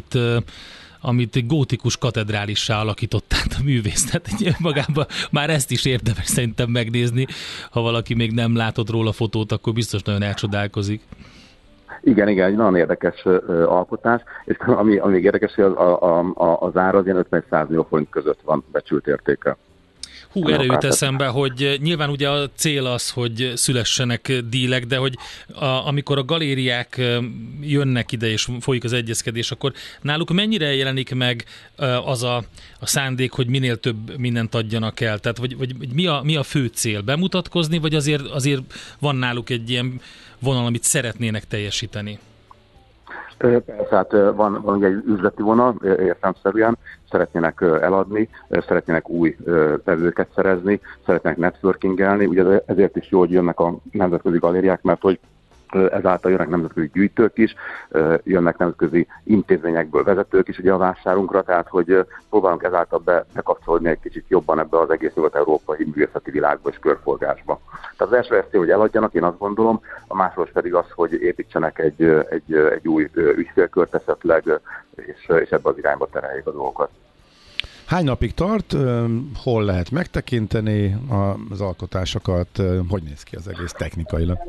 amit egy gótikus katedrálissá alakított át a művész. Tehát magában már ezt is érdemes szerintem megnézni. Ha valaki még nem látott róla fotót, akkor biztos nagyon elcsodálkozik. Igen, egy nagyon érdekes alkotás, és ami még érdekes, hogy az ára az ilyen 50-100 millió forint között van becsült értéke. Erre jut eszembe, hogy nyilván ugye a cél az, hogy szülessenek dílek, de hogy amikor a galériák jönnek ide és folyik az egyezkedés, akkor náluk mennyire jelenik meg az a szándék, hogy minél több mindent adjanak el? Tehát vagy mi a fő cél? Bemutatkozni, vagy azért van náluk egy ilyen vonal, amit szeretnének teljesíteni? Persze, hát van ugye egy üzleti vonal, értelemszerűen, szeretnének eladni, szeretnének új vevőket szerezni, szeretnének networkingelni, ugye ezért is jó, hogy jönnek a nemzetközi galériák, mert hogy ezáltal jönnek nemzetközi gyűjtők is, jönnek nemzetközi intézményekből vezetők is ugye a vásárunkra, tehát hogy próbálunk ezáltal bekapcsolódni egy kicsit jobban ebbe az egész nyugat-európai művészeti világba és körforgásba. Tehát az első lesz, hogy eladjanak, én azt gondolom, a másodos pedig az, hogy építsenek egy új ügyfélkört esetleg, és ebbe az irányba tereljék a dolgokat. Hány napig tart? Hol lehet megtekinteni az alkotásokat? Hogy néz ki az egész technikailag?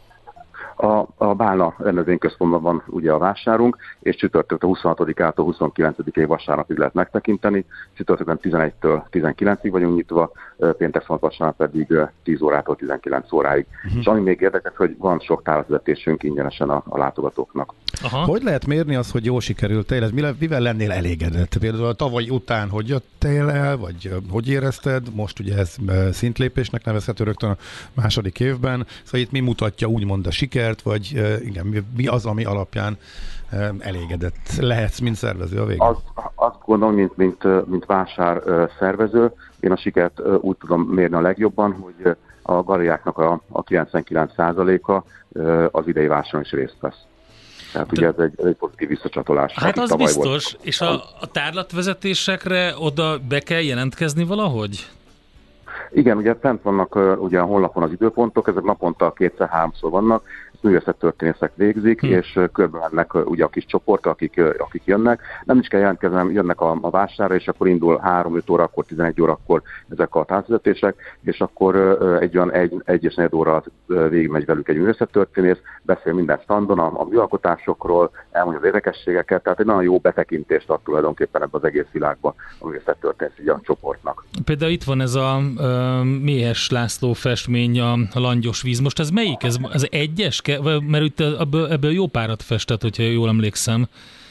A Bálna rendezvényközpontban van ugye a vásárunk, és csütörtökön 26-ától 29-ig vasárnapig lehet megtekinteni, csütörtökön 11-től 19-ig vagyunk nyitva, péntek szombat vasárnap pedig 10 órától 19 óráig. És ami még érdekes, hogy van sok távlatvezetésünk ingyenesen a látogatóknak. Aha. Hogy lehet mérni azt, hogy jól sikerült? Mivel lennél elégedett? Például a tavaly után hogy jöttél el, vagy hogy érezted? Most ugye ez szintlépésnek nevezhető rögtön a második évben. Szóval itt mi mutatja úgymond a sikert, vagy igen, mi az, ami alapján elégedett lehetsz, mint szervező a végén? Azt gondolom, mint vásár szervező, én a sikert úgy tudom mérni a legjobban, hogy a galériáknak a 99%-a az idei vásáron is részt vesz. Tehát ugye ez egy pozitív visszacsatolás. Hát az biztos, és a tárlatvezetésekre oda be kell jelentkezni valahogy? Igen, ugye fent vannak ugye a honlapon az időpontok, ezek naponta 2-3-szor vannak, ezt művészettörténészek végzik, és körbe mennek ugye a kis csoport, akik jönnek. Nem is kell jelentkeznem, jönnek a vásárra, és akkor indul 3-5 órakor, 11 órakor ezek a táncvezetések, és akkor egy olyan 1-4 óra végigmegy velük egy művészettörténész, beszél minden standon a műalkotásokról, elmondja az érdekességeket, tehát egy nagyon jó betekintést ad tulajdonképpen ebbe az egész világba a művészettörténész így a csoportnak. Például itt van ez a Méhes László festmény, a Langyos víz. Most ez melyik? Ez az egyes? Mert itt ebből jó párat festett, hogyha jól emlékszem.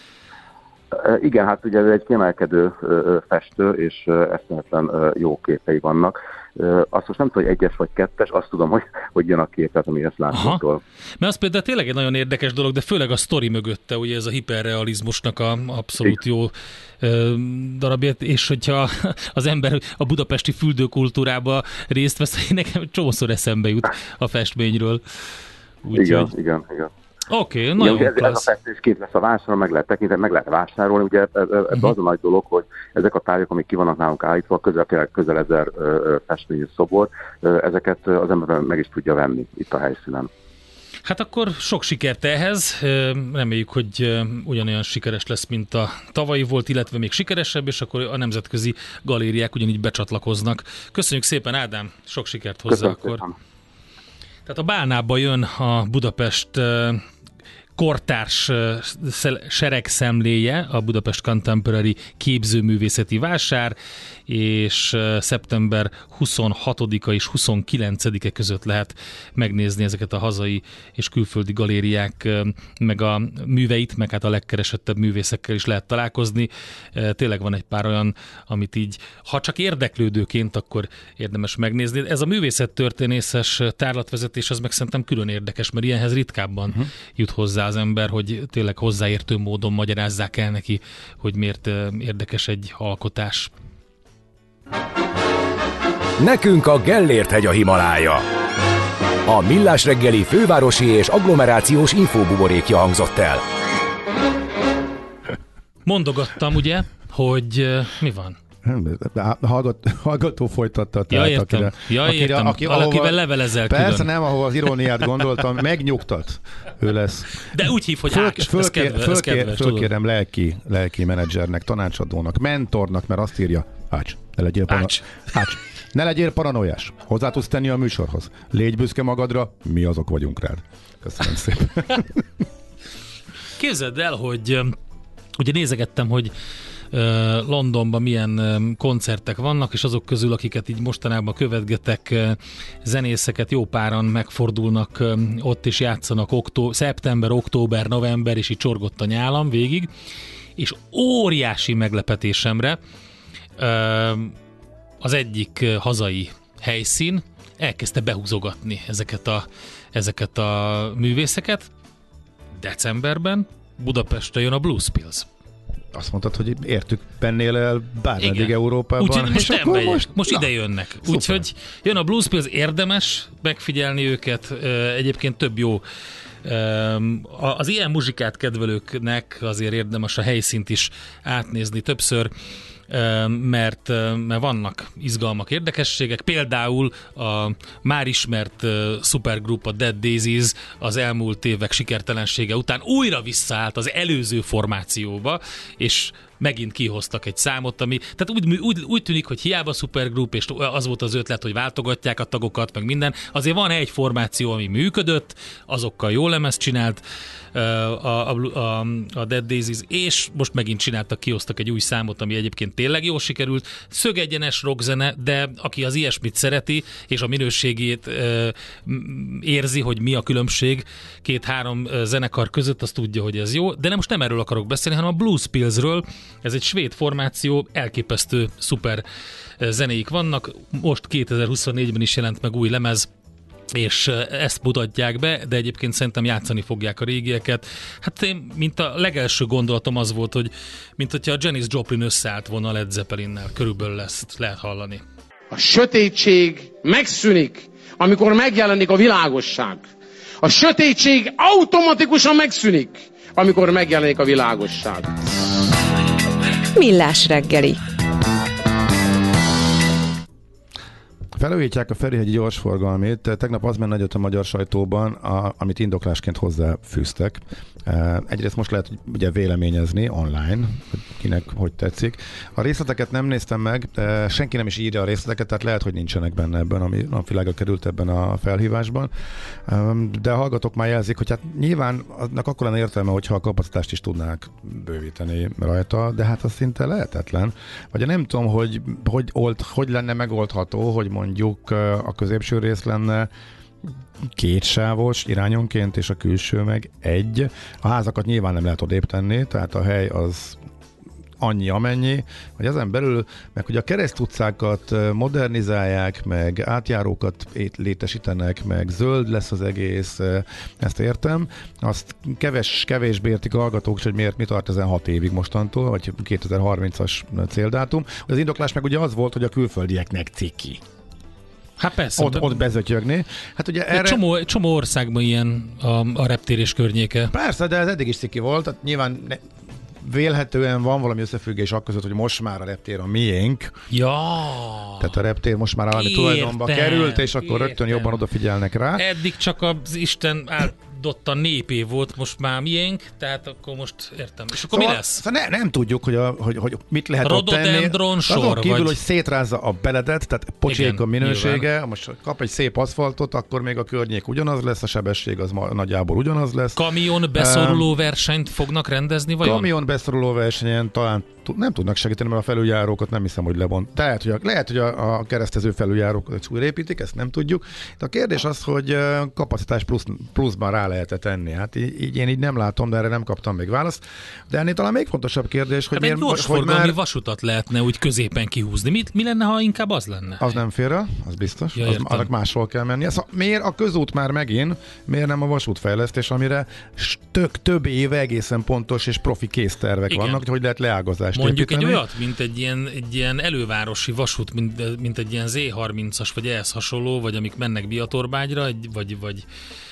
Igen, hát ugye ez egy kiemelkedő festő, és eszméletlen jó képei vannak. Azt most nem tudom, hogy 1-es vagy 2-es, azt tudom, hogy jön a képet, ami ezt látható. Mert az például tényleg egy nagyon érdekes dolog, de főleg a sztori mögötte, ugye ez a hiperrealizmusnak a abszolút jó darabját, és hogyha az ember a budapesti fürdőkultúrába részt vesz, nekem csomószor eszembe jut a festményről. Igen. Oké, nagyon klassz. Ez a festés kint lesz a vásáron, meg lehet tekinteni, meg lehet vásárolni. Ugye ebben az a nagy dolog, hogy ezek a tárgyak, amik ki vannak nálunk állítva, közel 1000 festményű szobor, ezeket az ember meg is tudja venni itt a helyszínen. Hát akkor sok sikert ehhez, reméljük, hogy ugyanolyan sikeres lesz, mint a tavalyi volt, illetve még sikeresebb, és akkor a nemzetközi galériák ugyanígy becsatlakoznak. Köszönjük szépen, Ádám, sok sikert hozzá. Köszönöm akkor. Szépen. Tehát a Bálnába jön a Budapest kortárs seregszemléje, a Budapest Contemporary képzőművészeti vásár, és szeptember 26-a és 29-e között lehet megnézni ezeket a hazai és külföldi galériák, meg a műveit, meg hát a legkeresettebb művészekkel is lehet találkozni. Tényleg van egy pár olyan, amit így, ha csak érdeklődőként, akkor érdemes megnézni. Ez a művészettörténészes tárlatvezetés, az meg szerintem külön érdekes, mert ilyenhez ritkábban jut hozzá az ember, hogy tényleg hozzáértő módon magyarázzák el neki, hogy miért érdekes egy alkotás. Nekünk a Gellért-hegy a Himalája. A Millás reggeli fővárosi és agglomerációs infóbuborékja hangzott el. Mondogattam, ugye, hogy mi van? Hallgató folytatta. Értem. Akivel levelezel külön. Persze nem, ahol az iróniát gondoltam, megnyugtat. Ő lesz. De úgy hív, hogy Ács. Fölkérem lelki menedzsernek, tanácsadónak, mentornak, mert azt írja, Ács, ne legyél paranoiás. Hozzá tudsz tenni a műsorhoz. Légy büszke magadra, mi azok vagyunk rád. Köszönöm szépen. Képzeld el, hogy ugye nézegettem, hogy Londonban milyen koncertek vannak, és azok közül, akiket így mostanában követgetek, zenészeket jó páran megfordulnak ott, és játszanak szeptember, október, november, és így csorgott a nyálam végig, és óriási meglepetésemre az egyik hazai helyszín elkezdte behúzogatni ezeket a művészeket. Decemberben Budapestre jön a Blues Pills. Azt mondtad, hogy értük bennél el bármeddig Európában. Úgyhogy most ide jönnek. Úgyhogy jön a Blues Pills, érdemes megfigyelni őket. Egyébként több jó. Az ilyen muzsikát kedvelőknek azért érdemes a helyszínt is átnézni többször, mert vannak izgalmak, érdekességek. Például a már ismert szupergrup, a Dead Daisies az elmúlt évek sikertelensége után újra visszaállt az előző formációba, és megint kihoztak egy számot, ami, tehát úgy tűnik, hogy hiába szupergrup, és az volt az ötlet, hogy váltogatják a tagokat, meg minden. Azért van egy formáció, ami működött, azokkal jó lemezt csinált a Dead Daisies, és most megint kihoztak egy új számot, ami egyébként tényleg jól sikerült. Szögegyenes rockzene, de aki az ilyesmit szereti, és a minőségét érzi, hogy mi a különbség 2-3 zenekar között, az tudja, hogy ez jó. De most nem erről akarok beszélni, hanem a Blues Pillsről. Ez egy svéd formáció, elképesztő szuper zenéik vannak. Most 2024-ben is jelent meg új lemez, és ezt mutatják be, de egyébként szerintem játszani fogják a régieket. Hát én, mint a legelső gondolatom az volt, hogy mint hogyha a Janis Joplin összeállt volna a Led Zeppelinnel. Körülbelül ezt lehet hallani. A sötétség megszűnik, amikor megjelenik a világosság. A sötétség automatikusan megszűnik, amikor megjelenik a világosság. Millás reggeli. Felújítják a Ferihegyi gyorsforgalmit. Tegnap az ment nagyot a magyar sajtóban, amit indoklásként hozzáfűztek. Egyrészt most lehet ugye véleményezni online, hogy kinek hogy tetszik. A részleteket nem néztem meg, senki nem is írja a részleteket, tehát lehet, hogy nincsenek benne ebben, ami napvilágra került ebben a felhívásban. De a hallgatók már jelzik, hogy hát nyilván annak akkor lenne értelme, hogyha a kapacitást is tudnák bővíteni rajta, de hát az szinte lehetetlen. Vagy nem tudom, hogy lenne megoldható, hogy mondjuk a középső rész lenne kétsávos irányonként, és a külső meg egy. A házakat nyilván nem lehet odébb tenni, tehát a hely az annyi amennyi, hogy ezen belül, meg hogy a keresztutcákat modernizálják, meg átjárókat létesítenek, meg zöld lesz az egész, ezt értem. Azt kevésbé értik a hallgatók, hogy mi tart ezen 6 évig mostantól, vagy 2030-as céldátum. Az indoklás meg ugye az volt, hogy a külföldieknek ciki. Hát persze. Ott bezötyögni. Hát ugye erre... csomó országban ilyen a reptérés környéke. Persze, de ez eddig is ciki volt. Tehát nyilván vélhetően van valami összefüggés akközött, hogy most már a reptér a miénk. Ja. Tehát a reptér most már állami tulajdonba került, és akkor rögtön jobban odafigyelnek rá. Eddig csak az Isten áldotta népé volt, most már miénk, tehát akkor most értem. És akkor mi lesz? Nem tudjuk, hogy mit lehet ott tenni. Rododendron sor, azon kívül, vagy... hogy szétrázza a beledet, tehát pocsék a minősége, nyilván. Most kap egy szép aszfaltot, akkor még a környék ugyanaz lesz, a sebesség az nagyjából ugyanaz lesz. Kamion beszoruló versenyt fognak rendezni, vajon? Kamion beszoruló versenyen talán nem tudnak segíteni, mert a felüljárókat nem hiszem, hogy lebont. Tehát lehet, hogy a keresztező felüljárókat újraépítik, ezt nem tudjuk. De a kérdés az, hogy kapacitás pluszban rá lehet tenni. Hát én így nem látom, de erre nem kaptam még választ. De ennél talán még fontosabb kérdés, hogy miért... gyorsforgalmi vasutat lehetne úgy középen kihúzni. Mi lenne, ha inkább az lenne? Az nem fér el, az biztos. Ja, annak máshol kell mennie. Szóval miért a közút már megint, miért nem a vasútfejlesztés, amire több éve egészen pontos és profi késztervek vannak, hogy lehet leágazást mondjuk építeni. Egy olyat, mint egy ilyen elővárosi vasút, mint egy ilyen Z30-as, vagy ehhez hasonló, vagy amik mennek Biatorbágyra, vagy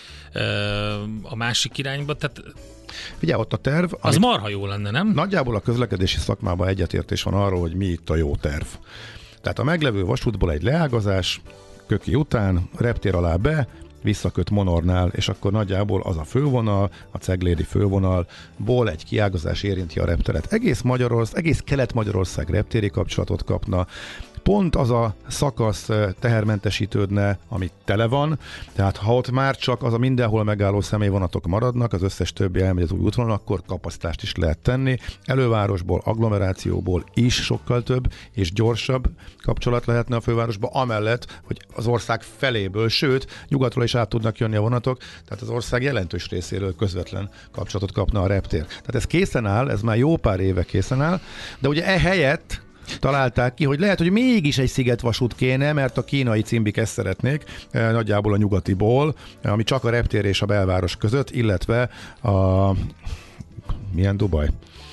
a másik irányba, tehát Figyelj, ott a terv... Az marha jó lenne, nem? Nagyjából a közlekedési szakmában egyetértés van arról, hogy mi itt a jó terv. Tehát a meglevő vasútból egy leágazás, Köki után, reptér alá be, visszaköt Monornál, és akkor nagyjából az a fővonal, a ceglédi fővonalból egy kiágazás érinti a repteret. Egész Kelet-Magyarország reptéri kapcsolatot kapna, pont az a szakasz tehermentesítődne, ami tele van, tehát ha ott már csak az a mindenhol megálló személyvonatok maradnak, az összes többi elmegy az új útvonalon, akkor kapacitást is lehet tenni. Elővárosból, agglomerációból is sokkal több és gyorsabb kapcsolat lehetne a fővárosba, amellett, hogy az ország feléből, sőt, nyugatról is át tudnak jönni a vonatok, tehát az ország jelentős részéről közvetlen kapcsolatot kapna a reptér. Tehát ez készen áll, ez már jó pár éve készen áll, de ugye ehelyett találták ki, hogy lehet, hogy mégis egy szigetvasút kéne, mert a kínai cimbik ezt szeretnék, nagyjából a nyugatiból, ami csak a reptér és a belváros között, illetve a... milyen Dubaj?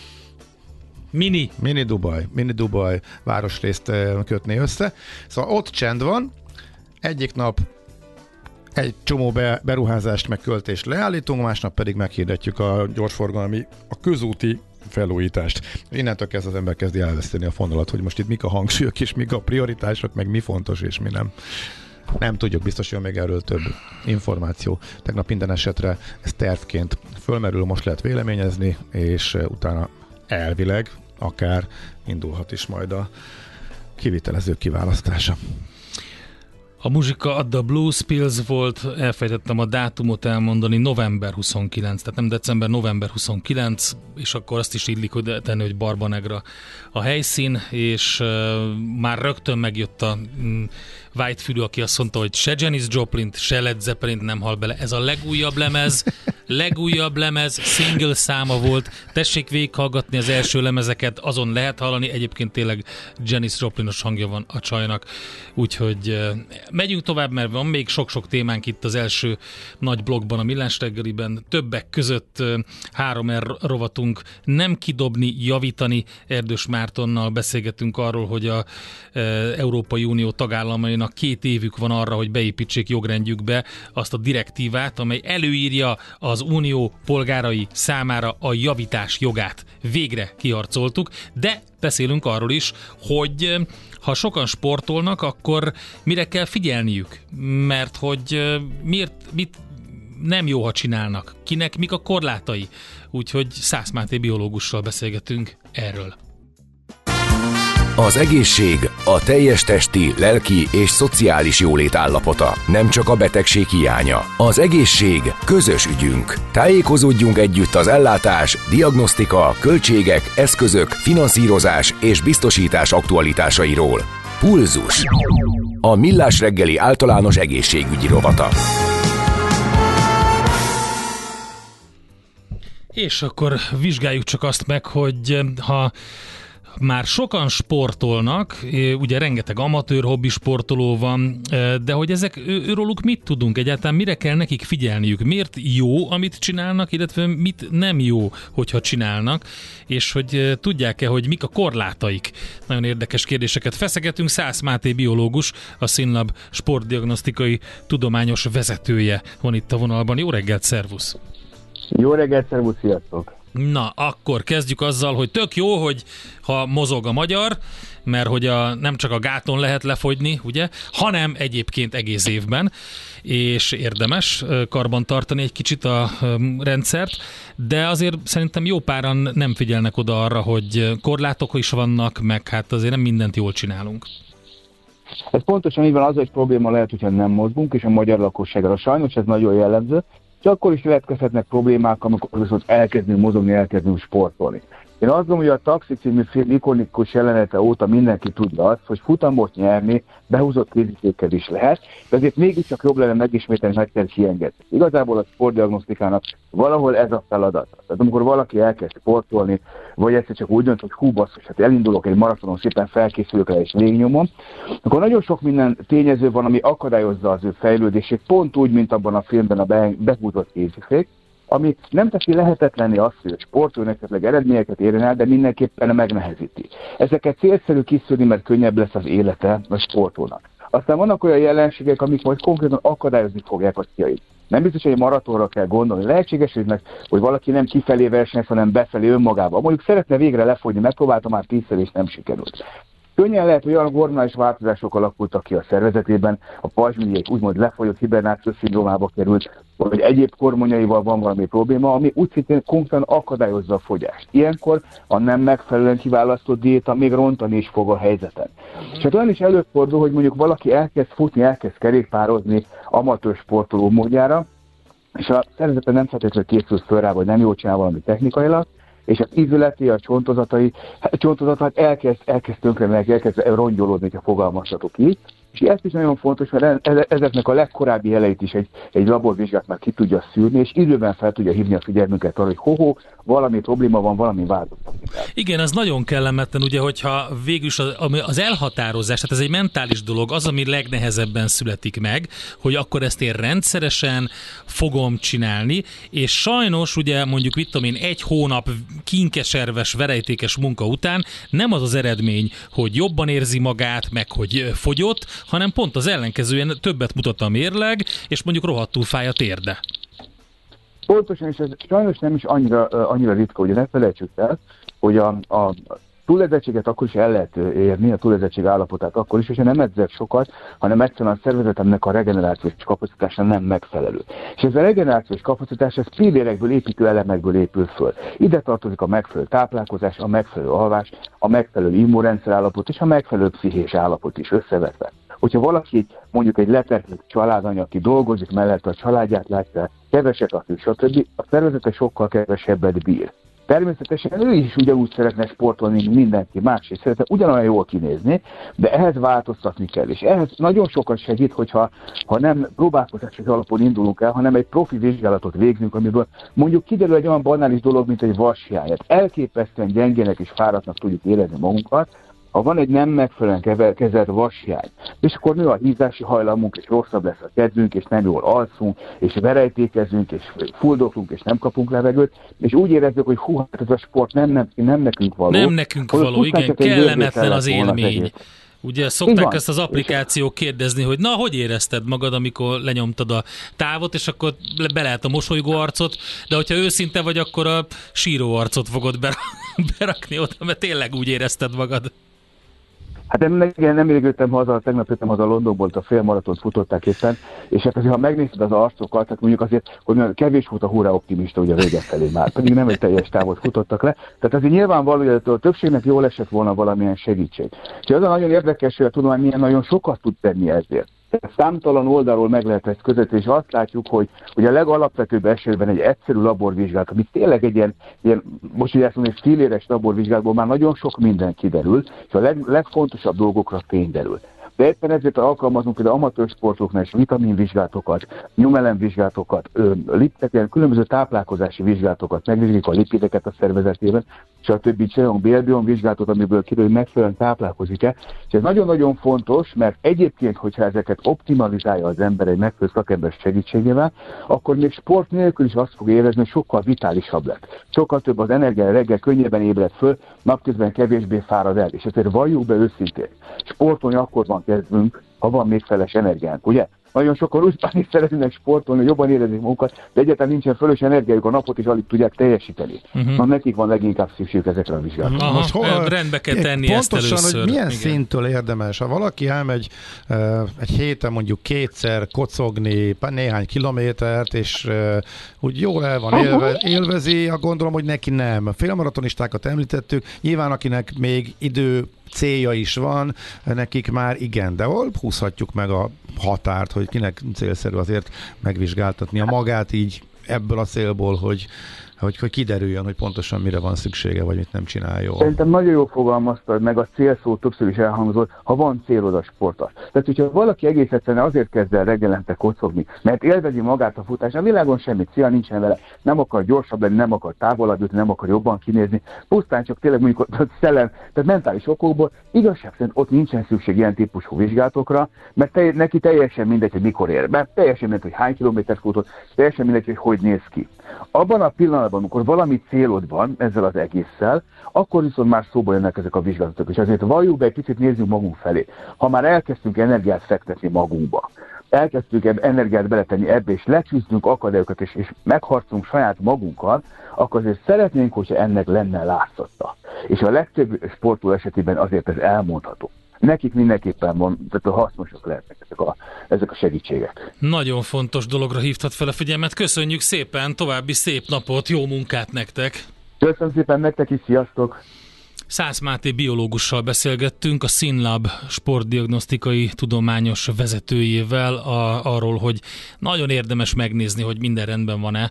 Mini Dubaj városrészt kötné össze. Szóval ott csend van, egyik nap egy csomó beruházást meg költést leállítunk, másnap pedig meghirdetjük a gyorsforgalmi, a közúti felújítást. Innentől kezdve az ember kezdi elveszteni a fonalat, hogy most itt mik a hangsúlyok és mik a prioritások, meg mi fontos és mi nem. Nem tudjuk, biztos jön még erről több információ. Tegnap minden esetre ez tervként fölmerül, most lehet véleményezni, és utána elvileg akár indulhat is majd a kivitelezők kiválasztása. A muzsika At the Blues Pills volt, elfejtettem a dátumot elmondani, november 29, tehát nem december, november 29, és akkor azt is illik hogy tenni, hogy Barbanegra a helyszín, és már rögtön megjött a Whitefülű, aki azt mondta, hogy se Janis Joplint, se Led Zeppelint nem hall bele. Ez a legújabb lemez, single száma volt. Tessék végighallgatni az első lemezeket, azon lehet hallani. Egyébként tényleg Janis Joplinos hangja van a csajnak. Úgyhogy megyünk tovább, mert van még sok-sok témánk itt az első nagy blogban, a Millás reggeliben. Többek között 3R rovatunk, nem kidobni, javítani. Erdős Mártonnal beszélgetünk arról, hogy az Európai Unió tagállamainak 2 évük van arra, hogy beépítsék jogrendjükbe azt a direktívát, amely előírja a az unió polgárai számára a javítás jogát végre kiharcoltuk, de beszélünk arról is, hogy ha sokan sportolnak, akkor mire kell figyelniük? Mert hogy mit nem jó, ha csinálnak. Kinek mik a korlátai? Úgyhogy Szász Máté biológussal beszélgetünk erről. Az egészség a teljes testi, lelki és szociális jólét állapota, nem csak a betegség hiánya. Az egészség közös ügyünk. Tájékozódjunk együtt az ellátás, diagnosztika, költségek, eszközök, finanszírozás és biztosítás aktualitásairól. Pulzus. A Millás reggeli általános egészségügyi rovata. És akkor vizsgáljuk csak azt meg, hogy ha már sokan sportolnak, ugye rengeteg amatőr hobbi sportoló van, de hogy őróluk mit tudunk egyáltalán, mire kell nekik figyelniük, miért jó, amit csinálnak, illetve mit nem jó, hogyha csinálnak, és hogy tudják-e, hogy mik a korlátaik. Nagyon érdekes kérdéseket feszegetünk. Szász Máté biológus, a Színlab sportdiagnosztikai tudományos vezetője van itt a vonalban. Jó reggelt, szervusz! Jó reggelt, szervusz, sziasztok! Na, akkor kezdjük azzal, hogy tök jó, hogy ha mozog a magyar, mert hogy nem csak a gáton lehet lefogyni, ugye, hanem egyébként egész évben, és érdemes karban tartani egy kicsit a rendszert, de azért szerintem jó páran nem figyelnek oda arra, hogy korlátok is vannak, meg hát azért nem mindent jól csinálunk. Ez pontosan így van, az egy probléma lehet, hogyha nem mozgunk, és a magyar lakosságra sajnos ez nagyon jellemző, és akkor is következhetnek problémák, amikor viszont elkezdünk mozogni, elkezdünk sportolni. Én azt gondolom, hogy a Taxi című film ikonikus jelenete óta mindenki tudja azt, hogy futamot nyerni behúzott kézifékkel is lehet, de azért mégiscsak jobb lenne megismételni, hogy kell kiengedni. Igazából a sportdiagnosztikának valahol ez a feladat. Tehát amikor valaki elkezd sportolni, vagy egyszer csak úgy dönt, hogy hú basszus, hát elindulok egy maratonon, szépen felkészülök rá és végignyomom, akkor nagyon sok minden tényező van, ami akadályozza az ő fejlődését, pont úgy, mint abban a filmben a behúzott kézifék, ami nem teszi lehetetlenné azt, hogy a sportolónak esetleg eredményeket érjen el, de mindenképpen megnehezíti. Ezeket célszerű kiszűrni, mert könnyebb lesz az élete a sportolónak. Aztán vannak olyan jelenségek, amik majd konkrétan akadályozni fogják a céljait. Nem biztos, hogy egy maratonra kell gondolni. Lehetséges, hogy valaki nem kifelé versenyez, hanem befelé önmagába. Mondjuk szeretne végre lefogyni, megpróbálta már 10-szer és nem sikerült. Könnyen lehet, hogy olyan hormonális változások alakultak ki a szervezetében, a pajzsmirigyék úgymond lefolyott hibernációs szindrómába került, vagy egyéb hormonjaival van valami probléma, ami úgy szintén konkrétan akadályozza a fogyást. Ilyenkor a nem megfelelően kiválasztott diéta még rontani is fog a helyzeten. És hát olyan is előfordul, hogy mondjuk valaki elkezd futni, elkezd kerékpározni amatőr sportoló módjára, és a szervezete nem feltétlenül készül föl rá, vagy nem jól csinál valami technikailag, és az ízületi, a csontozatot elkezd tönkremenni, elkezd rongyolódni, ha fogalmazhatok így. És ez is nagyon fontos, mert ezeknek a legkorábbi jeleit is egy laborvizsgát már ki tudja szűrni, és időben fel tudja hívni a figyelmünket arra, hogy valami probléma van, valami változat. Igen, az nagyon kellemetlen, ugye, hogyha végülis az elhatározás, tehát ez egy mentális dolog, az, ami legnehezebben születik meg, hogy akkor ezt én rendszeresen fogom csinálni, és sajnos, ugye mondjuk, mit tudom én, egy hónap kinkeserves, verejtékes munka után nem az az eredmény, hogy jobban érzi magát, meg hogy fogyott, hanem pont az ellenkezően többet mutat a mérleg, és mondjuk rohadtul fáj a térde. Pontosan, és ez sajnos nem is annyira ritka, ugye ne felejtsük el, hogy a túledzettséget akkor is el lehet érni, a túledzettség állapotát akkor is, és nem edzek sokat, hanem egyszerűen a szervezetemnek a regenerációs kapacitása nem megfelelő. És ez a regenerációs kapacitás, ez pillérekből, építő elemekből épül föl. Ide tartozik a megfelelő táplálkozás, a megfelelő alvás, a megfelelő immunrendszer állapot és a megfelelő pszichés állapot is összevetve. Hogyha valaki mondjuk egy leterhelő családanya, aki dolgozik mellett a családját látja, keveset akar, stb., a szervezete sokkal kevesebbet bír. Természetesen ő is ugyanúgy szeretne sportolni, mint mindenki más, és szeretne ugyanolyan jól kinézni, de ehhez változtatni kell. És ehhez nagyon sokat segít, hogyha nem próbálkozási alapon indulunk el, hanem egy profi vizsgálatot végzünk, amiből mondjuk kiderül egy olyan banális dolog, mint egy vashiány. Elképesztően gyengének és fáradtnak tudjuk érezni magunkat, ha van egy nem megfelelően kezelt vashiány, és akkor nő a hízási hajlamunk, és rosszabb lesz a kedvünk, és nem jól alszunk, és verejtékezünk, és fuldoklunk, és nem kapunk levegőt, és úgy érezzük, hogy hát ez a sport nem nekünk való. Nem nekünk való, igen, kellemetlen az élmény. Ugye szokták ezt az applikációk kérdezni, hogy na, hogy érezted magad, amikor lenyomtad a távot, és akkor be lehet a mosolygó arcot, de hogyha őszinte vagy, akkor a síró arcot fogod berakni oda, mert tényleg úgy érezted magad. Hát nem jöttem haza, tegnap jöttem haza Londonból, a félmaratont futották éppen, és hát azért, ha megnézed az arcokat, tehát mondjuk azért, hogy kevés volt a hurrá optimista ugye a vége felé már, pedig nem egy teljes távot futottak le. Tehát azért nyilvánvaló, hogy a többségnek jól esett volna valamilyen segítség. És az a nagyon érdekes, hogy a tudomány milyen nagyon sokat tud tenni ezért. Számtalan oldalról meg lehet ezt közvetíteni, és azt látjuk, hogy a legalapvetőbb esetben egy egyszerű laborvizsgálat, ami tényleg egy ilyen most ugye azt mondom, hogy filéres laborvizsgálatból már nagyon sok minden kiderül, és a legfontosabb dolgokra fény derül. De éppen ezért alkalmazunk például amatőr sportoknál is vitaminvizsgálatokat, nyomelemvizsgálatokat, különböző táplálkozási vizsgálatokat, megvizsgáljuk a lipideket a szervezetében, és a többi csinálunk BLB-on vizsgálatot, amiből kiderül, hogy megfelelően táplálkozik-e. És ez nagyon-nagyon fontos, mert egyébként, hogyha ezeket optimalizálja az ember egy megfelelő szakember segítségével, akkor még sport nélkül is azt fog érezni, hogy sokkal vitálisabb lett. Sokkal több az energia, reggel könnyebben ébred föl, napközben kevésbé fárad el. És ezért valljuk be őszintén, sportolni akkor van kezdünk, ha van még feles energiánk, ugye? Nagyon sokan úgy szeretnének sportolni, jobban érezni magukat, de egyáltalán nincsen fölös energiájuk, a napot is alig tudják teljesíteni. Na, nekik van leginkább szükségük ezekre a vizsgálatokra. Most rendbe kell tenni ezt először. Pontosan, hogy milyen szinttől érdemes. Ha valaki elmegy egy héten mondjuk kétszer kocogni néhány kilométert, és úgy jól el van élvezi, gondolom, hogy neki nem. A félmaratonistákat említettük, nyilván akinek még célja is van, nekik már igen, de hol húzhatjuk meg a határt, hogy kinek célszerű azért megvizsgáltatni a magát így ebből a célból, hogy kiderüljön, hogy pontosan mire van szüksége, vagy mit nem csinál jól. Szerintem nagyon jól fogalmaztad, meg a célszó többször is elhangzott, ha van célod a sporttal. Tehát, hogyha valaki egész egyszerűen azért kezd el reggelente kocogni, mert élvezi magát a futás, a világon semmi cél nincsen vele, nem akar gyorsabb lenni, nem akar távolabb jutni, nem akar jobban kinézni, pusztán csak tényleg mondjuk a szellem, tehát mentális okokból, igazság szerint ott nincsen szükség ilyen típusú vizsgálatokra, mert neki teljesen mindegy, hogy mikor ér, mert teljesen mindegy, hogy hány kilométert futott, teljesen mindegy, hogy néz ki. Abban a pillanatban, amikor valami célod van ezzel az egésszel, akkor viszont már szóba jönnek ezek a vizsgálatok. És azért valljuk be, egy picit nézzünk magunk felé. Ha már elkezdtünk energiát fektetni magunkba, elkezdtünk energiát beletenni ebbe, és leküzdünk akadályokat, és megharcunk saját magunkkal, akkor azért szeretnénk, hogyha ennek lenne látszata. És a legtöbb sportoló esetében azért ez elmondható. Nekik mindenképpen van, tehát hasznosak lehetnek ezek a segítségek. Nagyon fontos dologra hívtad fel a figyelmet. Köszönjük szépen, további szép napot, jó munkát nektek! Köszönöm szépen nektek is, sziasztok! Szász Máté biológussal beszélgettünk, a SYNLAB sportdiagnosztikai tudományos vezetőjével arról, hogy nagyon érdemes megnézni, hogy minden rendben van-e,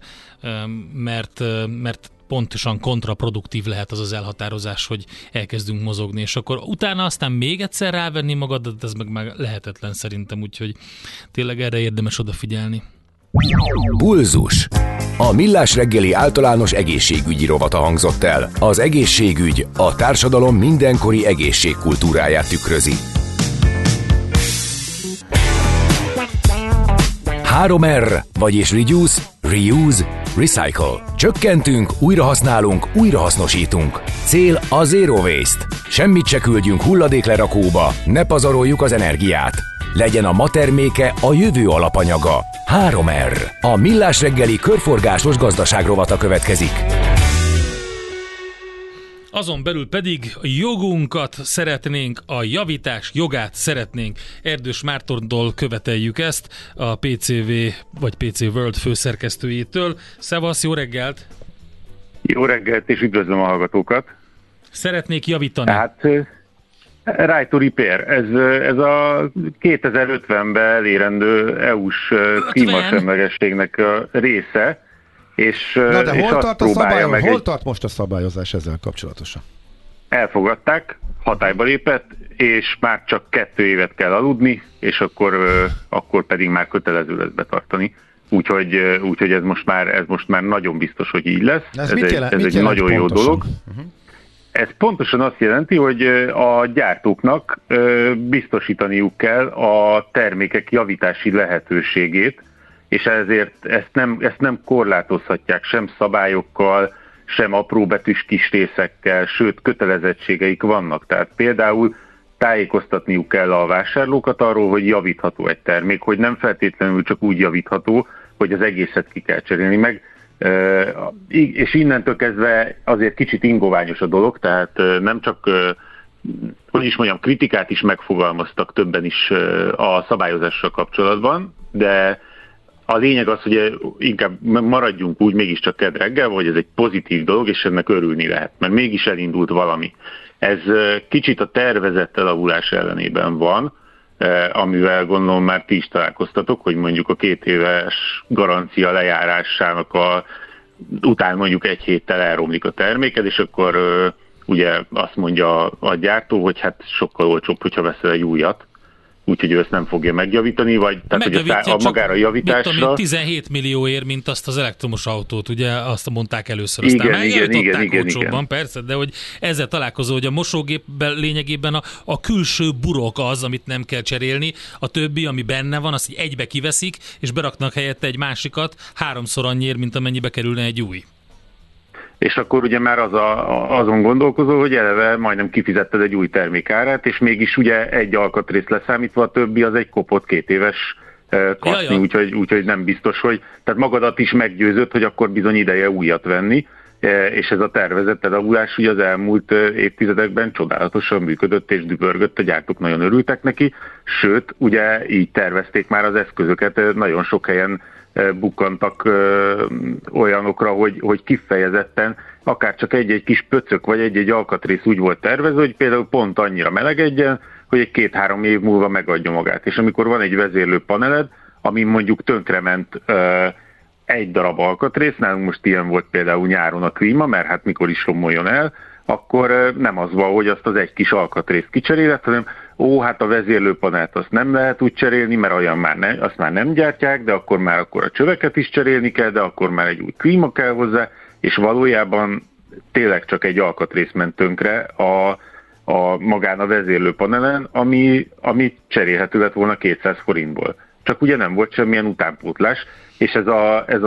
mert pontosan kontraproduktív lehet az elhatározás, hogy elkezdünk mozogni, és akkor utána aztán még egyszer rávenni magadat, ez meg már lehetetlen szerintem, úgyhogy tényleg erre érdemes odafigyelni. Pulzus. A Millás reggeli általános egészségügyi rovata hangzott el. Az egészségügy a társadalom mindenkori egészségkultúráját tükrözi. 3R, vagyis Reduce, Reuse, Recycle. Csökkentünk, újrahasználunk, újrahasznosítunk. Cél a Zero Waste. Semmit se küldjünk hulladéklerakóba, ne pazaroljuk az energiát. Legyen a ma terméke a jövő alapanyaga. 3R. A Millás reggeli körforgásos gazdaság rovata következik. Azon belül pedig a jogunkat szeretnénk, a javítás jogát szeretnénk. Erdős Mártondól követeljük ezt, a PCV vagy PC World főszerkesztőjétől. Szevasz, jó reggelt! Jó reggelt, és üdvözlöm a hallgatókat! Szeretnék javítani. Hát, right to repair. Ez a 2050-ben elérendő EU-s klímasemlegességnek a része, és, na de és hol tart most a szabályozás ezzel kapcsolatosan? Elfogadták, hatályba lépett, és már csak 2 évet kell aludni, és akkor pedig már kötelező lesz betartani. Úgyhogy ez most már nagyon biztos, hogy így lesz. Ez egy nagyon jó dolog. Ez pontosan azt jelenti, hogy a gyártóknak biztosítaniuk kell a termékek javítási lehetőségét, és ezért ezt nem korlátozhatják sem szabályokkal, sem apróbetűs kis részekkel, sőt kötelezettségeik vannak. Tehát például tájékoztatniuk kell a vásárlókat arról, hogy javítható egy termék, hogy nem feltétlenül csak úgy javítható, hogy az egészet ki kell cserélni meg. És innentől kezdve azért kicsit ingoványos a dolog, tehát nem csak, hogy is mondjam, kritikát is megfogalmaztak többen is a szabályozással kapcsolatban, de a lényeg az, hogy inkább maradjunk úgy mégiscsak kedd reggel, hogy ez egy pozitív dolog, és ennek örülni lehet, mert mégis elindult valami. Ez kicsit a tervezett elavulás ellenében van, amivel gondolom már ti is találkoztatok, hogy mondjuk a 2 éves garancia lejárásának után mondjuk 1 héttel elromlik a terméked, és akkor ugye azt mondja a gyártó, hogy hát sokkal olcsóbb, hogyha veszel egy újat, úgyhogy ő ezt nem fogja megjavítani, vagy tehát hogy a magára javításra... Mit tudom én, 17 millióért, mint azt az elektromos autót, ugye azt mondták először, aztán megjavították olcsóbban, persze, de hogy ezzel találkozó, hogy a mosógépben lényegében a külső burok az, amit nem kell cserélni, a többi, ami benne van, azt egybe kiveszik, és beraknak helyette egy másikat 3-szor annyiért, mint amennyibe kerülne egy új. És akkor ugye már azon gondolkozol, hogy eleve majdnem kifizetted egy új termék árát, és mégis ugye egy alkatrész leszámítva, a többi az egy kopott 2 éves kaszni, úgyhogy nem biztos, hogy... Tehát magadat is meggyőzött, hogy akkor bizony ideje újat venni, és ez a tervezett elavulás ugye az elmúlt évtizedekben csodálatosan működött és dübörgött, a gyártók nagyon örültek neki, sőt, ugye így tervezték már az eszközöket, nagyon sok helyen bukkantak olyanokra, hogy kifejezetten akár csak egy-egy kis pöcök, vagy egy-egy alkatrész úgy volt tervezve, hogy például pont annyira melegedjen, hogy egy 2-3 év múlva megadja magát. És amikor van egy vezérlő paneled, amin mondjuk tönkrement egy darab alkatrész, nálunk most ilyen volt például nyáron a klíma, mert hát mikor is romoljon el, akkor nem az van, hogy azt az egy kis alkatrészt kicseréled, hanem hát a vezérlőpanelt azt nem lehet úgy cserélni, mert olyan azt már nem gyártják, de akkor a csöveket is cserélni kell, de akkor már egy új klíma kell hozzá, és valójában tényleg csak egy alkatrész ment tönkre magán a vezérlőpanelen, ami cserélhető lett volna 200 forintból. Csak ugye nem volt semmilyen utánpótlás, és ez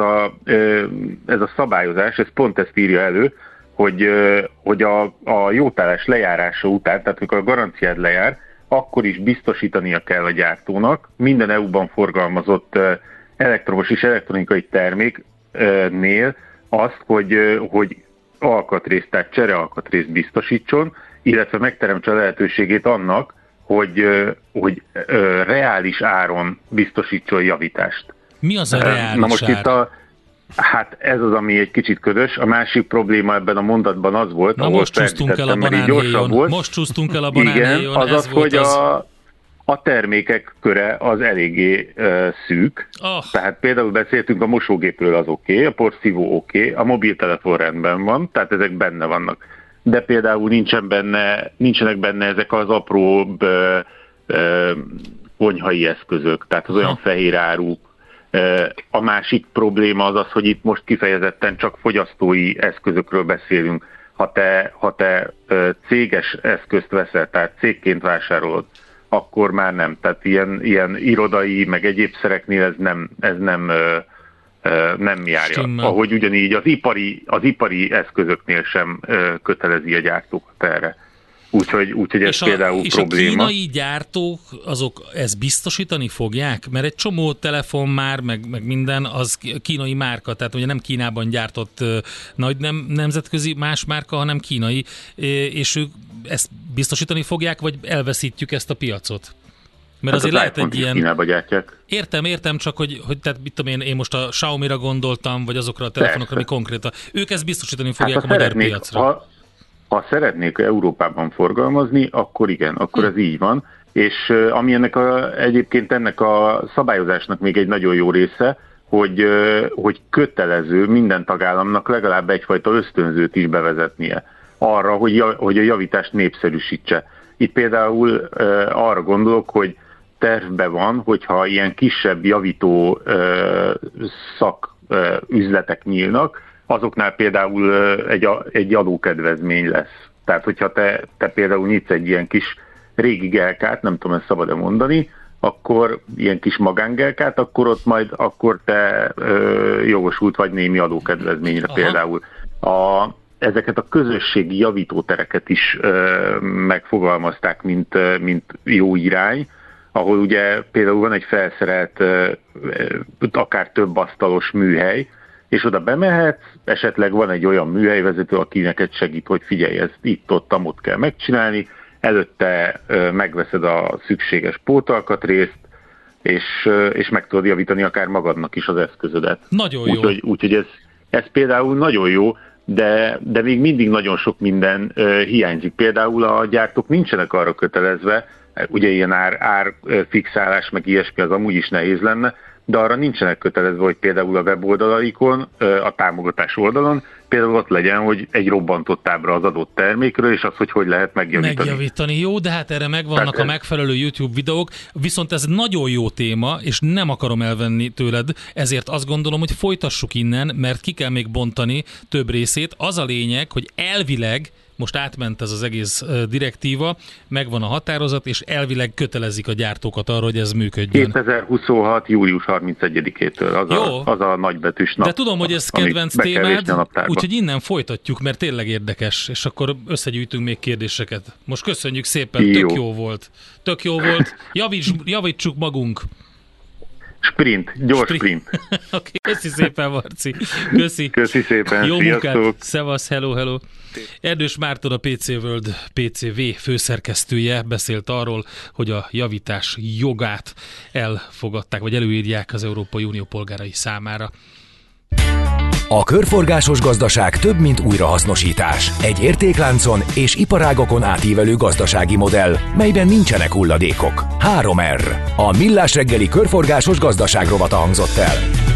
a szabályozás, ez pont ezt írja elő, hogy a jótállás lejárása után, tehát amikor a garanciád lejár, akkor is biztosítania kell a gyártónak minden EU-ban forgalmazott elektromos és elektronikai terméknél azt, hogy alkatrészt, tehát cserealkatrészt biztosítson, illetve megteremtse a lehetőségét annak, hogy reális áron biztosítson javítást. Mi az a reális Na most ár? Itt hát ez az, ami egy kicsit ködös. A másik probléma ebben a mondatban az volt, ahol most csúsztunk el a banánhéjon. Most csúsztunk el a banánhéjon. Igen, az, hogy a termékek köre az eléggé szűk. Tehát például beszéltünk a mosógépről, az oké, a porszívó oké, a mobiltelefon rendben van, tehát ezek benne vannak. De például nincsenek benne ezek az apróbb konyhai eszközök, tehát az olyan fehér áruk. A másik probléma az, hogy itt most kifejezetten csak fogyasztói eszközökről beszélünk. Ha te céges eszközt veszel, tehát cégként vásárolod, akkor már nem. Tehát ilyen irodai, meg egyéb szereknél ez nem járja. Stimmel. Ahogy ugyanígy az ipari eszközöknél sem kötelezi a gyártókat erre. Úgyhogy ez például probléma. És a kínai gyártók, azok ezt biztosítani fogják? Mert egy csomó telefon már, meg minden, az kínai márka, tehát ugye nem Kínában gyártott nagy nemzetközi más márka, hanem kínai, és ők ezt biztosítani fogják, vagy elveszítjük ezt a piacot? Mert azért lehet egy ilyen... Kínába gyártják. Értem, csak hogy tehát mit tudom én most a Xiaomi-ra gondoltam, vagy azokra a telefonokra, ami konkrétan. Ők ezt biztosítani fogják a magyar piacra. Ha szeretnék Európában forgalmazni, akkor igen, akkor ez így van. És ami egyébként ennek a szabályozásnak még egy nagyon jó része, hogy kötelező minden tagállamnak legalább egyfajta ösztönzőt is bevezetnie arra, hogy a javítást népszerűsítse. Itt például arra gondolok, hogy tervben van, hogyha ilyen kisebb javító szaküzletek nyílnak, azoknál például egy adókedvezmény lesz. Tehát, hogyha te például nyitsz egy ilyen kis régi gelkát, nem tudom, ezt szabad-e mondani, akkor ilyen kis magángelkát, akkor te jogosult vagy némi adókedvezményre. Aha. Például. ezeket a közösségi javítótereket is megfogalmazták, mint jó irány, ahol ugye például van egy felszerelt, akár több asztalos műhely, és oda bemehetsz, esetleg van egy olyan műhelyvezető, aki neked segít, hogy figyelj, ezt itt-ott kell megcsinálni, előtte megveszed a szükséges pótalkatrészt, és meg tudod javítani akár magadnak is az eszközödet. Nagyon jó. Úgyhogy ez például nagyon jó, de még mindig nagyon sok minden hiányzik. Például a gyártók nincsenek arra kötelezve, ugye ilyen árfixálás, meg ilyesmi az amúgy is nehéz lenne, de arra nincsenek kötelezve, hogy például a weboldalaikon, a támogatás oldalon, például ott legyen, hogy egy robbantott ábra az adott termékről, és az, hogy lehet megjavítani. Jó, de hát erre megvannak a megfelelő YouTube videók, viszont ez nagyon jó téma, és nem akarom elvenni tőled, ezért azt gondolom, hogy folytassuk innen, mert ki kell még bontani több részét. Az a lényeg, hogy elvileg most átment ez az egész direktíva, megvan a határozat, és elvileg kötelezik a gyártókat arra, hogy ez működjön. 2026. július 31-től, az a nagybetűs nap. De tudom, hogy ez kedvenc témád, úgyhogy innen folytatjuk, mert tényleg érdekes, és akkor összegyűjtünk még kérdéseket. Most köszönjük szépen, tök jó volt. Javítsuk magunk. Gyors sprint. Okay, köszi szépen, Marci. Köszi szépen, jó sziasztok. Munkát. Szevasz, hello. Erdős Márton, a PC World PCV főszerkesztője beszélt arról, hogy a javítás jogát elfogadták, vagy előírják az Európai Unió polgárai számára. A körforgásos gazdaság több, mint újrahasznosítás. Egy értékláncon és iparágokon átívelő gazdasági modell, melyben nincsenek hulladékok. 3R. A Millás reggeli körforgásos gazdaság rovata hangzott el.